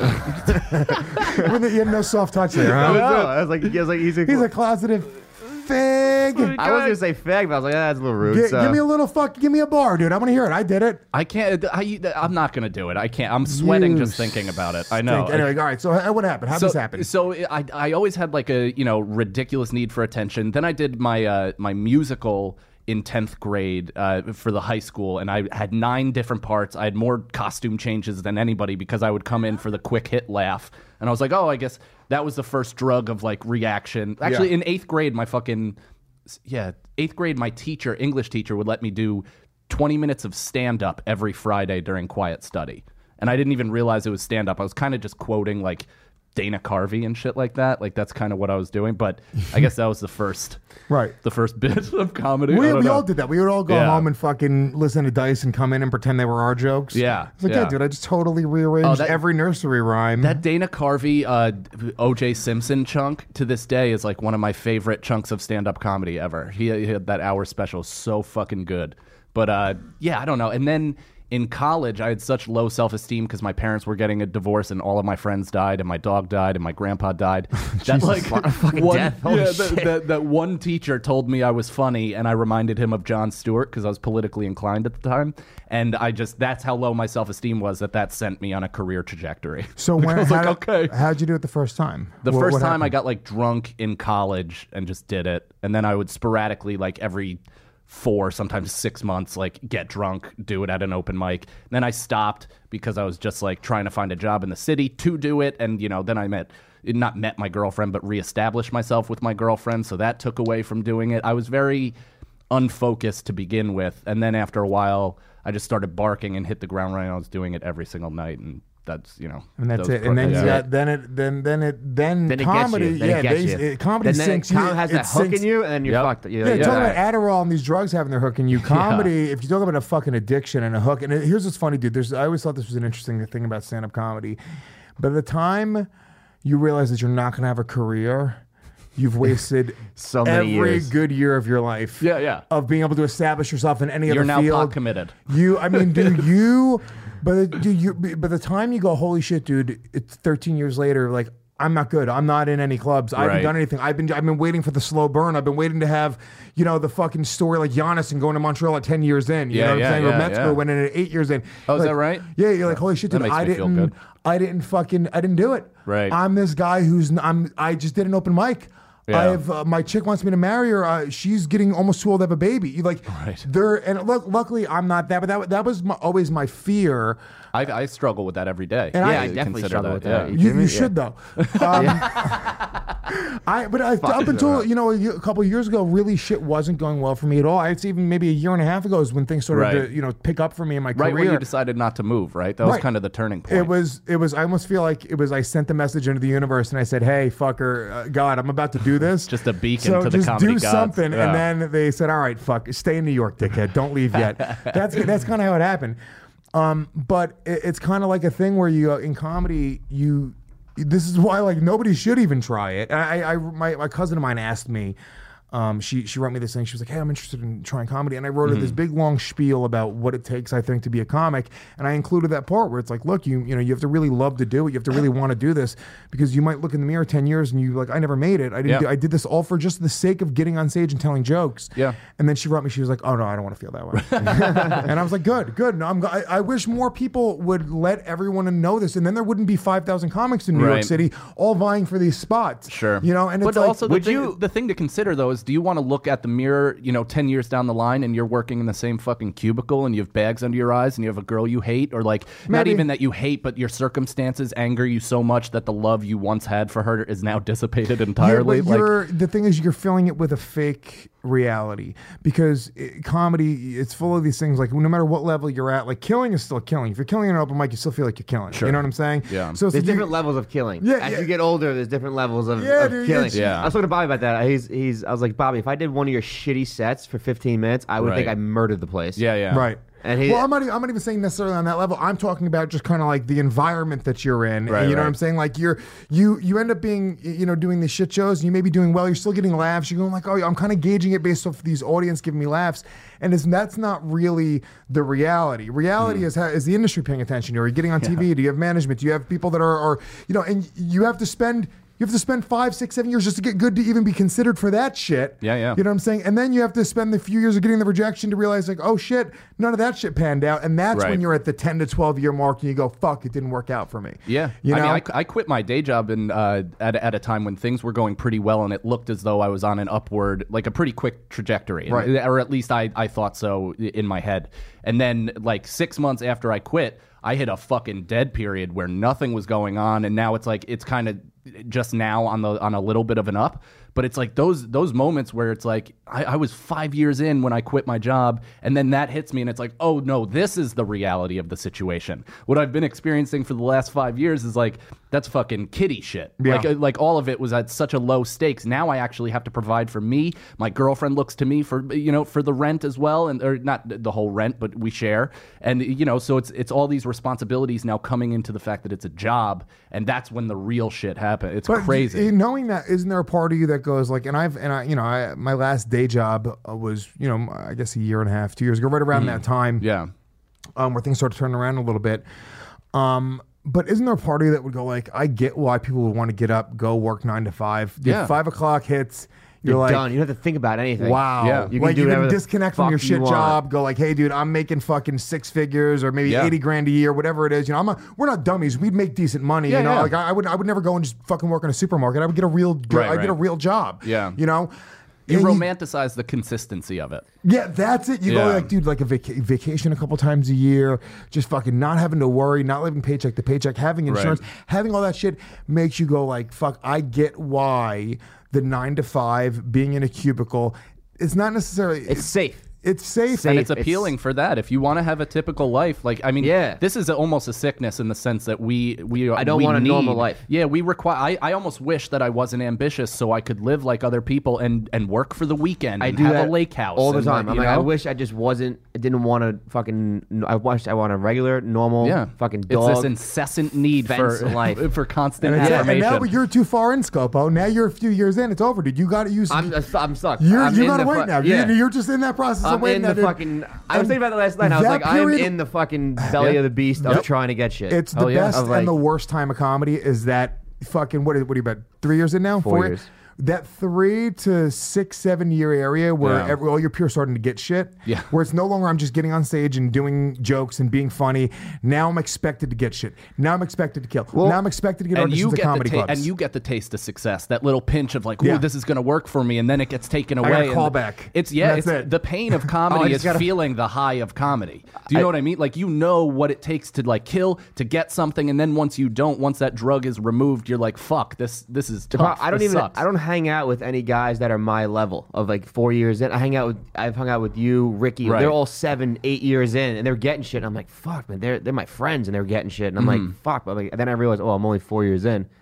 had no soft touch there, huh? I was like, he's He's a closeted fag. I was gonna say fag, but I was like, that's a little rude. Give me a little give me a bar, dude. I want to hear it. I did it. I can't. I'm not gonna do it. I can't. I'm sweating just thinking about it. I know. Anyway, all right. So what happened? How did this happen? So I always had like a ridiculous need for attention. Then I did my my musical in 10th grade for the high school, and I had 9 different parts. I had more costume changes than anybody because I would come in for the quick hit laugh, and I was like, oh, I guess that was the first drug of like reaction. Actually, in 8th grade, my 8th grade, my English teacher would let me do 20 minutes of stand-up every Friday during quiet study, and I didn't even realize it was stand-up. I was kind of just quoting like Dana Carvey and shit like that. Like that's kind of what I was doing, but I guess that was the first the first bit of comedy. We all did that. We would all go Yeah. home and fucking listen to Dice and come in and pretend they were our jokes. Yeah. It's like, Yeah. dude, I just totally rearranged that- every nursery rhyme. That Dana Carvey, O.J. Simpson chunk to this day is like one of my favorite chunks of stand-up comedy ever. He had that hour special, so fucking good. But yeah, I don't know. And then in college, I had such low self-esteem because my parents were getting a divorce and all of my friends died and my dog died and my grandpa died. That like death. Holy shit. that one teacher told me I was funny, and I reminded him of Jon Stewart because I was politically inclined at the time. And that's how low my self-esteem was that sent me on a career trajectory. So I was like, okay. How'd you do it the first time? The first time I happened? got like drunk in college and just did it. And then I would sporadically, like every 4, sometimes 6 months, like get drunk, do it at an open mic. And then I stopped because I was just like trying to find a job in the city to do it. And, then I not met my girlfriend, but reestablished myself with my girlfriend. So that took away from doing it. I was very unfocused to begin with. And then after a while, I just started barking and hit the ground running. I was doing it every single night. And that's, And that's those it. And then yeah. you got then Then it comedy. gets you. Then it gets you. Comedy then sinks you. Comedy has that hook in you, and then you're Yep. fucked. Yeah, talking about Adderall and these drugs having their hook in you. Comedy, if you talk about a fucking addiction and a hook, and here's what's funny, dude. I always thought this was an interesting thing about stand-up comedy. By the time you realize that you're not going to have a career, you've wasted So many every years. good year of your life. Yeah. Of being able to establish yourself in any You're other now field. pot committed. By the time you go, holy shit, dude, it's 13 years later, like, I'm not good. I'm not in any clubs. I haven't Right. done anything. I've been waiting for the slow burn. I've been waiting to have, the fucking story like Giannis and going to Montreal at 10 years in. You know what I'm saying? Or Metzger went in at 8 years in. Oh, is Like, that right? Yeah, you're like, holy shit, That dude, makes me feel good. I didn't do it. Right. I'm this guy I just did an open mic. Yeah. I have my chick wants me to marry her. She's getting almost too old to have a baby. Right. Luckily I'm not that, but that was always my fear. I struggle with that every day. And I definitely consider struggle with that. Yeah. You should though. Up until a couple of years ago, really shit wasn't going well for me at all. It's even maybe a year and a half ago is when things started Right. to pick up for me in my Right career. when you decided not to move, right? That was Right. kind of the turning point. It was. I almost feel like it was. I sent the message into the universe and I said, "Hey, fucker, God, I'm about to do this. Just a beacon so to the just comedy do gods." something." Yeah. And then they said, "All right, fuck, stay in New York, dickhead. Don't leave yet." That's kind of how it happened. But it's kind of like a thing where you in comedy this is why like nobody should even try it. My cousin of mine asked me. She wrote me this thing. She was like, "Hey, I'm interested in trying comedy," and I wrote her this big long spiel about what it takes, I think, to be a comic. And I included that part where it's like, look, you know, you have to really love to do it. You have to really want to do this, because you might look in the mirror 10 years and you like, I never made it. I did this all for just the sake of getting on stage and telling jokes. Yeah. And then she wrote me. She was like, "Oh no, I don't want to feel that way." And I was like, "Good. No, I wish more people would let everyone know this, and then there wouldn't be 5,000 comics in New York City all vying for these spots." Sure. You know, and but it's like, also the thing to consider though is, do you want to look at the mirror, you know, 10 years down the line and you're working in the same fucking cubicle and you have bags under your eyes and you have a girl you hate, or like not even that you hate, but your circumstances anger you so much that the love you once had for her is now dissipated entirely? Yeah, but the thing is, you're filling it with a fake reality, because comedy, it's full of these things like no matter what level you're at, like killing is still killing. If you're killing in an open mic, you still feel like you're killing. Sure. You know what I'm saying? Yeah. So there's different levels of killing. Yeah. As you get older, there's different levels of killing. Yeah. I was talking to Bobby about that. I was like, Bobby, if I did one of your shitty sets for 15 minutes, I would think I murdered the place. Yeah. Right. And I'm not even saying necessarily on that level. I'm talking about just kind of like the environment that you're in. Right, you know what I'm saying? Like you end up being, you know, doing these shit shows, and you may be doing well. You're still getting laughs. You're going like, oh, I'm kind of gauging it based off these audience giving me laughs, and that's not really the reality. Reality is the industry paying attention to you? Are you getting on TV? Do you have management? Do you have people that are you know? And you have to spend 5, 6, 7 years just to get good to even be considered for that shit. Yeah. You know what I'm saying? And then you have to spend the few years of getting the rejection to realize like, oh shit, none of that shit panned out. And that's when you're at the 10 to 12 year mark and you go, fuck, it didn't work out for me. Yeah. You know? I mean, I quit my day job at a time when things were going pretty well, and it looked as though I was on an upward, like a pretty quick trajectory. Right. Or at least I thought so in my head. And then like 6 months after I quit, I hit a fucking dead period where nothing was going on, and now it's like it's kind of just now on a little bit of an up. But it's like those moments where it's like I was 5 years in when I quit my job, and then that hits me, and it's like, oh no, this is the reality of the situation. What I've been experiencing for the last 5 years is like, that's fucking kiddie shit. Yeah. Like all of it was at such a low stakes. Now I actually have to provide for me. My girlfriend looks to me for, you know, for the rent as well, and or not the whole rent, but we share. And you know, so it's all these responsibilities now coming into the fact that it's a job, and that's when the real shit happens. It's crazy. Knowing that, isn't there a part of you that goes like, and I you know, my last day job was, you know, I guess a year and a half, 2 years ago, right around that time. Yeah. Where things started turning around a little bit. But isn't there a part of you that would go like, I get why people would want to get up, go work 9 to 5. Yeah. 5 o'clock hits. You're like, done. You don't have to think about anything. Wow. Yeah. You can can disconnect from your shit job. Go like, hey, dude, I'm making fucking 6 figures or maybe 80 grand a year, whatever it is. You know, we're not dummies. We'd make decent money. You know, like I would never go and just fucking work in a supermarket. I would get a real, get a real job. Yeah. You know. You romanticize the consistency of it. Yeah, that's it. You go like, dude, like a vacation a couple times a year, just fucking not having to worry, not living paycheck to paycheck, having insurance, having all that shit makes you go like, fuck, I get why the 9 to 5 being in a cubicle, it's not necessarily... It's safe. It's safe. And it's appealing for that. If you want to have a typical life, like, I mean, this is almost a sickness in the sense that I don't want a normal life. Yeah, we require, I almost wish that I wasn't ambitious so I could live like other people and work for the weekend and have a lake house. All the time. I'm like, I wish I just didn't want to fucking, I want a regular, normal fucking dog. It's this incessant need for constant affirmation. And now you're too far in, Scopo. Now you're a few years in. It's over, dude. You got to use... I'm stuck. You got to wait now. You're just in that process. I'm in the fucking... I was thinking about it last night. I was like, I'm in the fucking belly of the beast of trying to get shit. It's the best and the worst time of comedy is that fucking... What are you about? 3 years in now? 4 years. That 3 to 6, 7 year area where all your peers starting to get shit. Yeah. Where it's no longer I'm just getting on stage and doing jokes and being funny. Now I'm expected to get shit. Now I'm expected to kill. Now I'm expected to get auditions at comedy clubs. And you get the taste of success. That little pinch of like, ooh, this is going to work for me, and then it gets taken away. I got a call back. It's the pain of comedy is feeling the high of comedy. Do you know what I mean? Like, you know what it takes to like kill, to get something, and then once that drug is removed, you're like, fuck, this is tough. I don't hang out with any guys that are my level of like 4 years in. I've hung out with you, Ricky. They're all 7, 8 years in, and they're getting shit. And I'm like, fuck, man, they're my friends, and they're getting shit. And I'm like, fuck. But then I realized, I'm only 4 years in.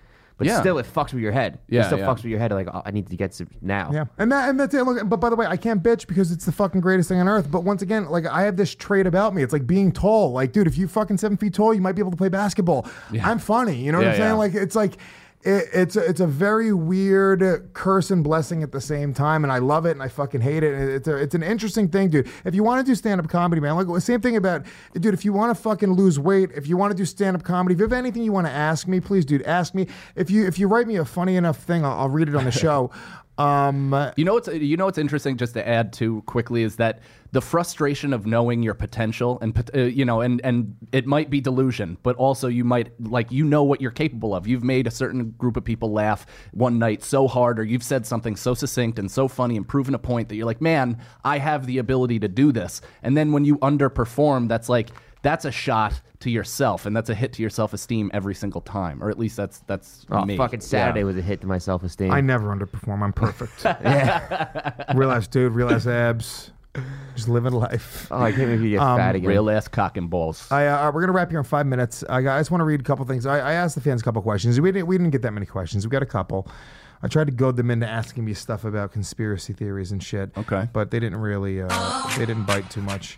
But Yeah. still, it fucks with your head. Yeah, It still yeah. fucks with your head. Like, oh, I need to get some now. Yeah, and that's it. Look, but by the way, I can't bitch because it's the fucking greatest thing on earth. But once again, like I have this trait about me. It's like being tall. Like, dude, if you fucking 7 feet tall, you might be able to play basketball. I'm funny. You know what Yeah, I'm saying? yeah. Like, it's like. It's a very weird curse and blessing at the same time, and I love it and I fucking hate it. And it's an interesting thing, dude. If you want to do stand-up comedy, man, like same thing about, dude. If you want to fucking lose weight, if you want to do stand-up comedy, if you have anything you want to ask me, please, dude, ask me. If you write me a funny enough thing, I'll read it on the show. You know what's interesting, just to add to quickly, is that the frustration of knowing your potential and and it might be delusion, but also you might what you're capable of. You've made a certain group of people laugh one night so hard, or you've said something so succinct and so funny and proven a point that you're like, man, I have the ability to do this. And then when you underperform, that's a shot to yourself, and that's a hit to your self-esteem every single time, or at least that's me. Fucking Saturday was a hit to my self-esteem. I never underperform. I'm perfect. Real ass dude, real ass abs. Just living life. Oh, I can't believe you get fat again. Real ass cock and balls. We're gonna wrap here in 5 minutes. I just want to read a couple things. I asked the fans a couple questions. We didn't get that many questions. We got a couple. I tried to goad them into asking me stuff about conspiracy theories and shit. Okay. But they didn't really. They didn't bite too much.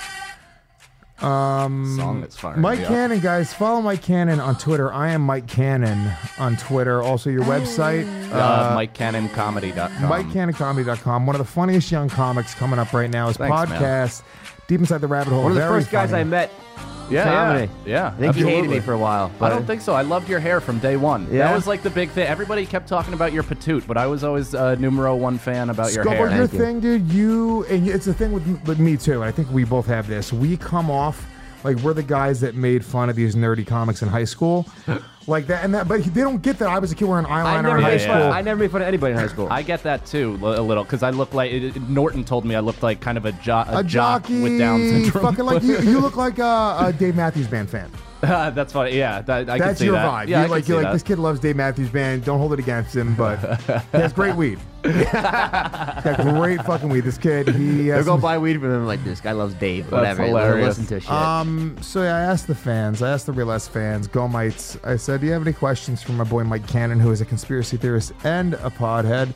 Song that's firing Mike me up. Cannon, guys, follow Mike Cannon on Twitter. I am Mike Cannon on Twitter. Also, your website, MikeCannonComedy.com. MikeCannonComedy.com. One of the funniest young comics coming up right now. His Thanks, podcast, Deep Inside the Rabbit Hole. One of the Very first guys funny. I met. Yeah, Comedy. yeah. I think he hated absolutely. me for a while. I but- don't think so. I loved your hair from day one. Yeah? That was like the big thing. Everybody kept talking about your patoot, but I was always numero one fan about your Scobo, hair. your Thank you. thing, dude. It's the thing with me too. And I think we both have this. We come off like we're the guys that made fun of these nerdy comics in high school, like that and that. But they don't get that I was a kid wearing eyeliner in high school. I never made fun of anybody in high school. I get that too a little because I look like Norton told me I looked like kind of a jock jockey, with Down syndrome. fucking like you look like a Dave Matthews Band fan. That's funny. Yeah, I can That's see your that. vibe. Yeah, You're like that. this kid loves Dave Matthews Band. Don't hold it against him, but he has great weed. He's got great fucking weed. This kid, he They'll has go some- buy weed from him like this guy loves Dave. Whatever. hilarious. Listen to shit. So yeah, I asked the fans, I asked the Real S fans, Go Mites, I said, do you have any questions for my boy Mike Cannon, who is a conspiracy theorist and a podhead?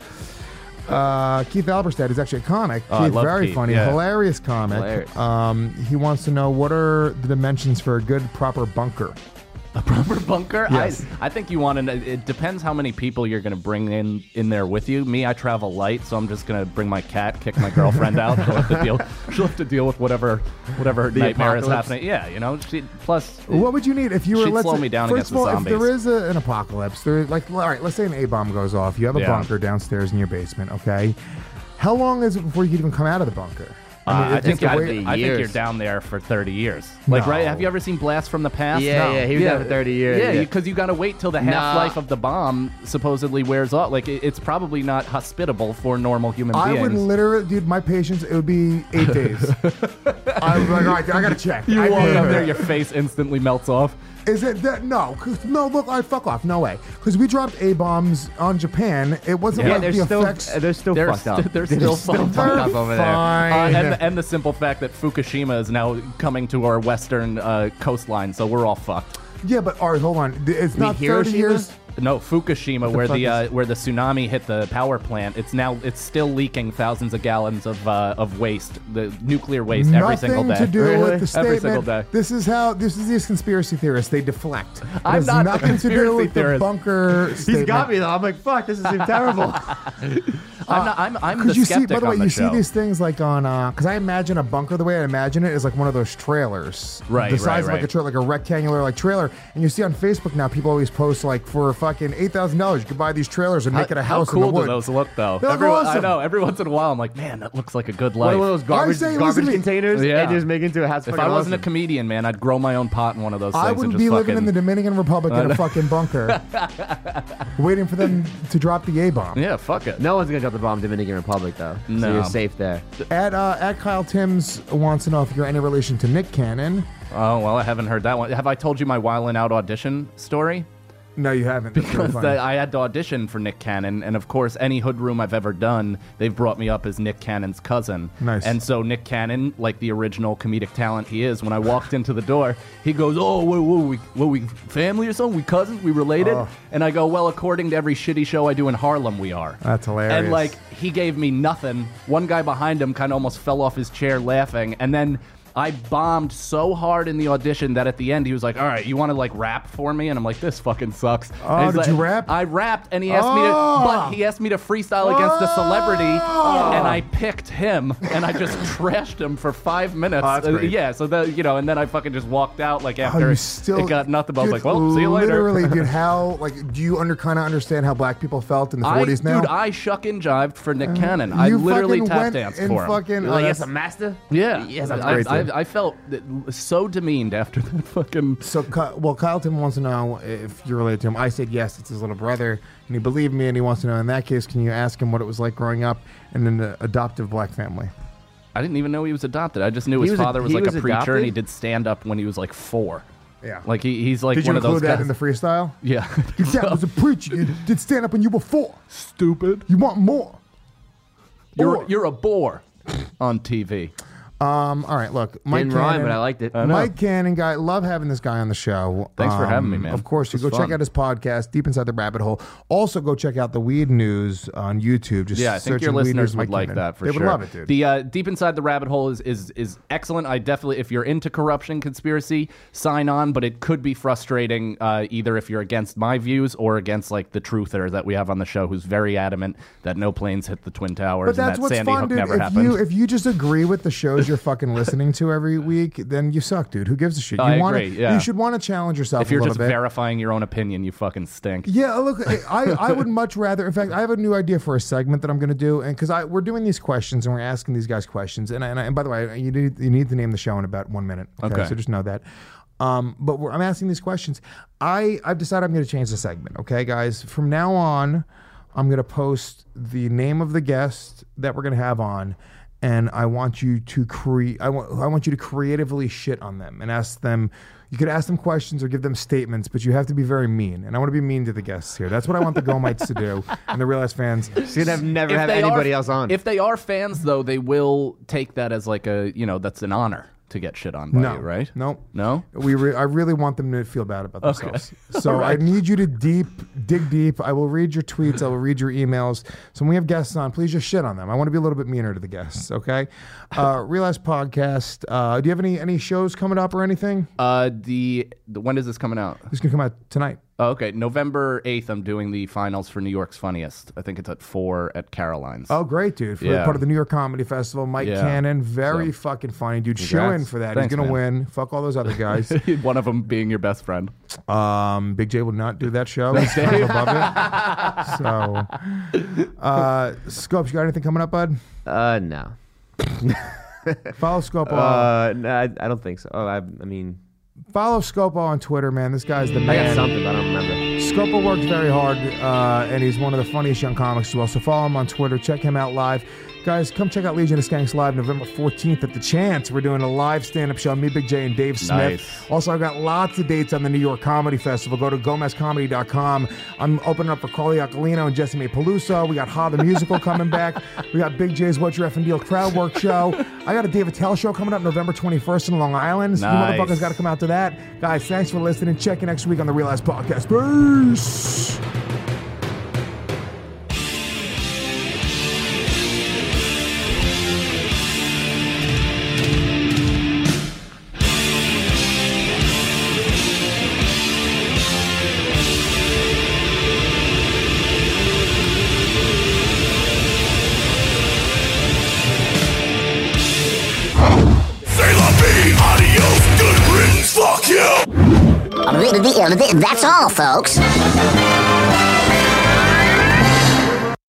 Keith Alberstadt is actually a comic. Oh, I Keith, love very Keith, funny, yeah. hilarious comic. Hilarious. He wants to know what are the dimensions for a good, proper bunker. A proper bunker? Yes. I think you want to. It depends how many people you're going to bring in there with you. Me, I travel light, so I'm just going to bring my cat, kick my girlfriend out. She'll have to deal with whatever nightmare is apocalypse. happening. Yeah, plus. What would you need if you were? She'd Let's slow say- me down First against of all, the if there zombies. is an apocalypse, there like all right, let's say an A-bomb goes off. You have a Yeah. bunker downstairs in your basement. Okay, how long is it before you can even come out of the bunker? I think the gotta way- be I think you're years. down there for 30 years. Like, No. right? Have you ever seen Blast from the Past? Yeah, No. yeah, he was down for 30 years. Yeah, Yeah. because you got to wait till the half-life of the bomb supposedly wears off. Like, it's probably not hospitable for normal human I beings. would literally, dude, my patience, it would be 8 days. I would be like, all right, I gotta check. You I walk mean, up there, your face instantly melts off. Is it that? No, no. Look, all right, fuck off. No way. Because we dropped A-bombs on Japan. It wasn't Yeah, like they're the still effects. they're still They're fucked up. st- they're still fucked fucked up over there. Fine. And the simple fact that Fukushima is now coming to our western coastline, so we're all fucked. Yeah, but all right, hold on. It's mean not 30 Hiroshima? years. No, Fukushima, where fuck where the tsunami hit the power plant, it's still leaking thousands of gallons of waste, the nuclear waste every single day. Nothing to do Really? with the Every statement. single day. This is these conspiracy theorists. They deflect. It I'm has not a nothing to do conspiracy with the theorist. bunker He's statement. got me though. I'm like, fuck, this is terrible. I'm the Because you see, skeptic by the way, on the you show. see these things like on, because I imagine a bunker, the way I imagine it is like one of those trailers. Right, The size of right, like a trailer, like a rectangular like trailer. And you see on Facebook now, people always post like for fucking $8,000, you could buy these trailers and make it a house How cool in the do wood. those look, though? They look I awesome. know. Every once in a while, I'm like, man, that looks like a good One life. of those garbage, say, garbage listen to me. containers Yeah. and just make into a house. If I wasn't a comedian, man, I'd grow my own pot in one of those things. I and would just be living fucking- in the Dominican Republic in a fucking bunker, waiting for them to drop the A-bomb. Yeah, fuck it. No one's gonna drop the bomb in Dominican Republic though. So No. you're safe there. At Kyle Timms wants to know if you're any relation to Nick Cannon. Oh, well, I haven't heard that one. Have I told you my Wildin' Out audition story? No, you haven't. That's really because funny. I had to audition for Nick Cannon, and of course, any hood room I've ever done, they've brought me up as Nick Cannon's cousin. Nice. And so Nick Cannon, like the original comedic talent he is, when I walked into the door, he goes, "Oh, what we family or something? We cousins? We related?" Oh. And I go, "Well, according to every shitty show I do in Harlem, we are." That's hilarious. And like he gave me nothing. One guy behind him kind of almost fell off his chair laughing, and then I bombed so hard in the audition that at the end he was like, "All right, you want to like rap for me?" And I'm like, "This fucking sucks." Oh, And he's did like, you rap? I rapped, and he asked me to, but he asked me to freestyle against a celebrity, and I picked him, and I just trashed him for 5 minutes. Oh, that's great. Yeah, so that and then I fucking just walked out like after you still it got nothing. But I was Dude, like, "Well, see you later." Literally, dude. How do you kind of understand how black people felt in the 40s now? Dude, I shuck and jived for Nick Cannon. I You literally fucking tap went danced and for him. fucking. You're like, yes, a master? Yeah, Yes, That's great, dude. I felt so demeaned after that fucking. So, Kyle Tim wants to know if you're related to him. I said yes, it's his little brother, and he believed me, and he wants to know. In that case, can you ask him what it was like growing up in an adoptive black family? I didn't even know he was adopted. I just knew his was father was he like was a preacher, adopted? and he did stand up when he was like 4. Yeah. Like he's like Did you one of those include that guys. in the freestyle? Yeah. Your dad was a preacher. You did stand up when you were 4. Stupid. You want more? You're a bore on TV. All right, look, Mike Didn't rhyme, Cannon, but I liked it. know. Mike Cannon, guy, love having this guy on the show. Thanks for having me, man. Of course, you It go was check fun. out his podcast, Deep Inside the Rabbit Hole. Also, go check out the Weed News on YouTube. Just Yeah, I think your searching Weed listeners News would Mike like Cannon. that for they sure. would love it, dude. The Deep Inside the Rabbit Hole is excellent. I definitely, if you're into corruption conspiracy, sign on. But it could be frustrating either if you're against my views or against like the truther that we have on the show, who's very adamant that no planes hit the Twin Towers But that's and that what's Sandy fun, Hook dude. never If happened. you just agree with the shows you're fucking listening to every week, then you suck, dude. Who gives a shit? I You wanna- agree, yeah. You should want to challenge yourself if you're a just little bit. verifying your own opinion, you fucking stink. Yeah, look, I would much rather. In fact, I have a new idea for a segment that I'm going to do, and because we're doing these questions and we're asking these guys questions, and by the way, you need to name the show in about 1 minute. Okay. So just know that. But I'm asking these questions. I've decided I'm going to change the segment. Okay, guys, from now on, I'm going to post the name of the guest that we're going to have on. And I want you to I want you to creatively shit on them and ask them. You could ask them questions or give them statements, but you have to be very mean. And I want to be mean to the guests here. That's what I want the Gomites to do and the Real Ass fans. So you'd have never If have they anybody are- else on. If they are fans, though, they will take that as like that's an honor to get shit on by No, you, right? Nope. No? I really want them to feel bad about Okay. themselves. So All right. I need you to dig deep. I will read your tweets. I will read your emails. So when we have guests on, please just shit on them. I want to be a little bit meaner to the guests. Okay. Real Ass Podcast. Do you have any shows coming up or anything? The when is this coming out? It's gonna come out tonight. Oh, okay, November 8th, I'm doing the finals for New York's Funniest. I think it's at 4 at Caroline's. Oh, great, dude. For Yeah. part of the New York Comedy Festival. Mike Yeah. Cannon, very So, fucking funny, dude. congrats. Show in for that. Thanks, He's going to man. win. Fuck all those other guys. One of them being your best friend. Big J will not do that show. He's kind of above it. So, Scopes, you got anything coming up, bud? No. Follow Scopo. No, I don't think so. Oh, I mean, Follow Scopo on Twitter, man. This guy's the I got man. something, but I don't remember. Scopo works very hard, and he's one of the funniest young comics as well. So follow him on Twitter. Check him out live. Guys, come check out Legion of Skanks live November 14th at the Chance. We're doing a live stand-up show. Me, Big J, and Dave Smith. Nice. Also, I've got lots of dates on the New York Comedy Festival. Go to GomezComedy.com. I'm opening up for Carly Aquilino and Jesse May Peluso. We got Ha the Musical coming back. We got Big J's What's Your Effing Deal crowd work show. I got a Dave Attell show coming up November 21st in Long Island. So Nice. you motherfuckers got to come out to that. Guys, thanks for listening. Check you next week on the Real Ass Podcast. Peace. Say la vie, adios, good riddance, fuck you! That's all, folks.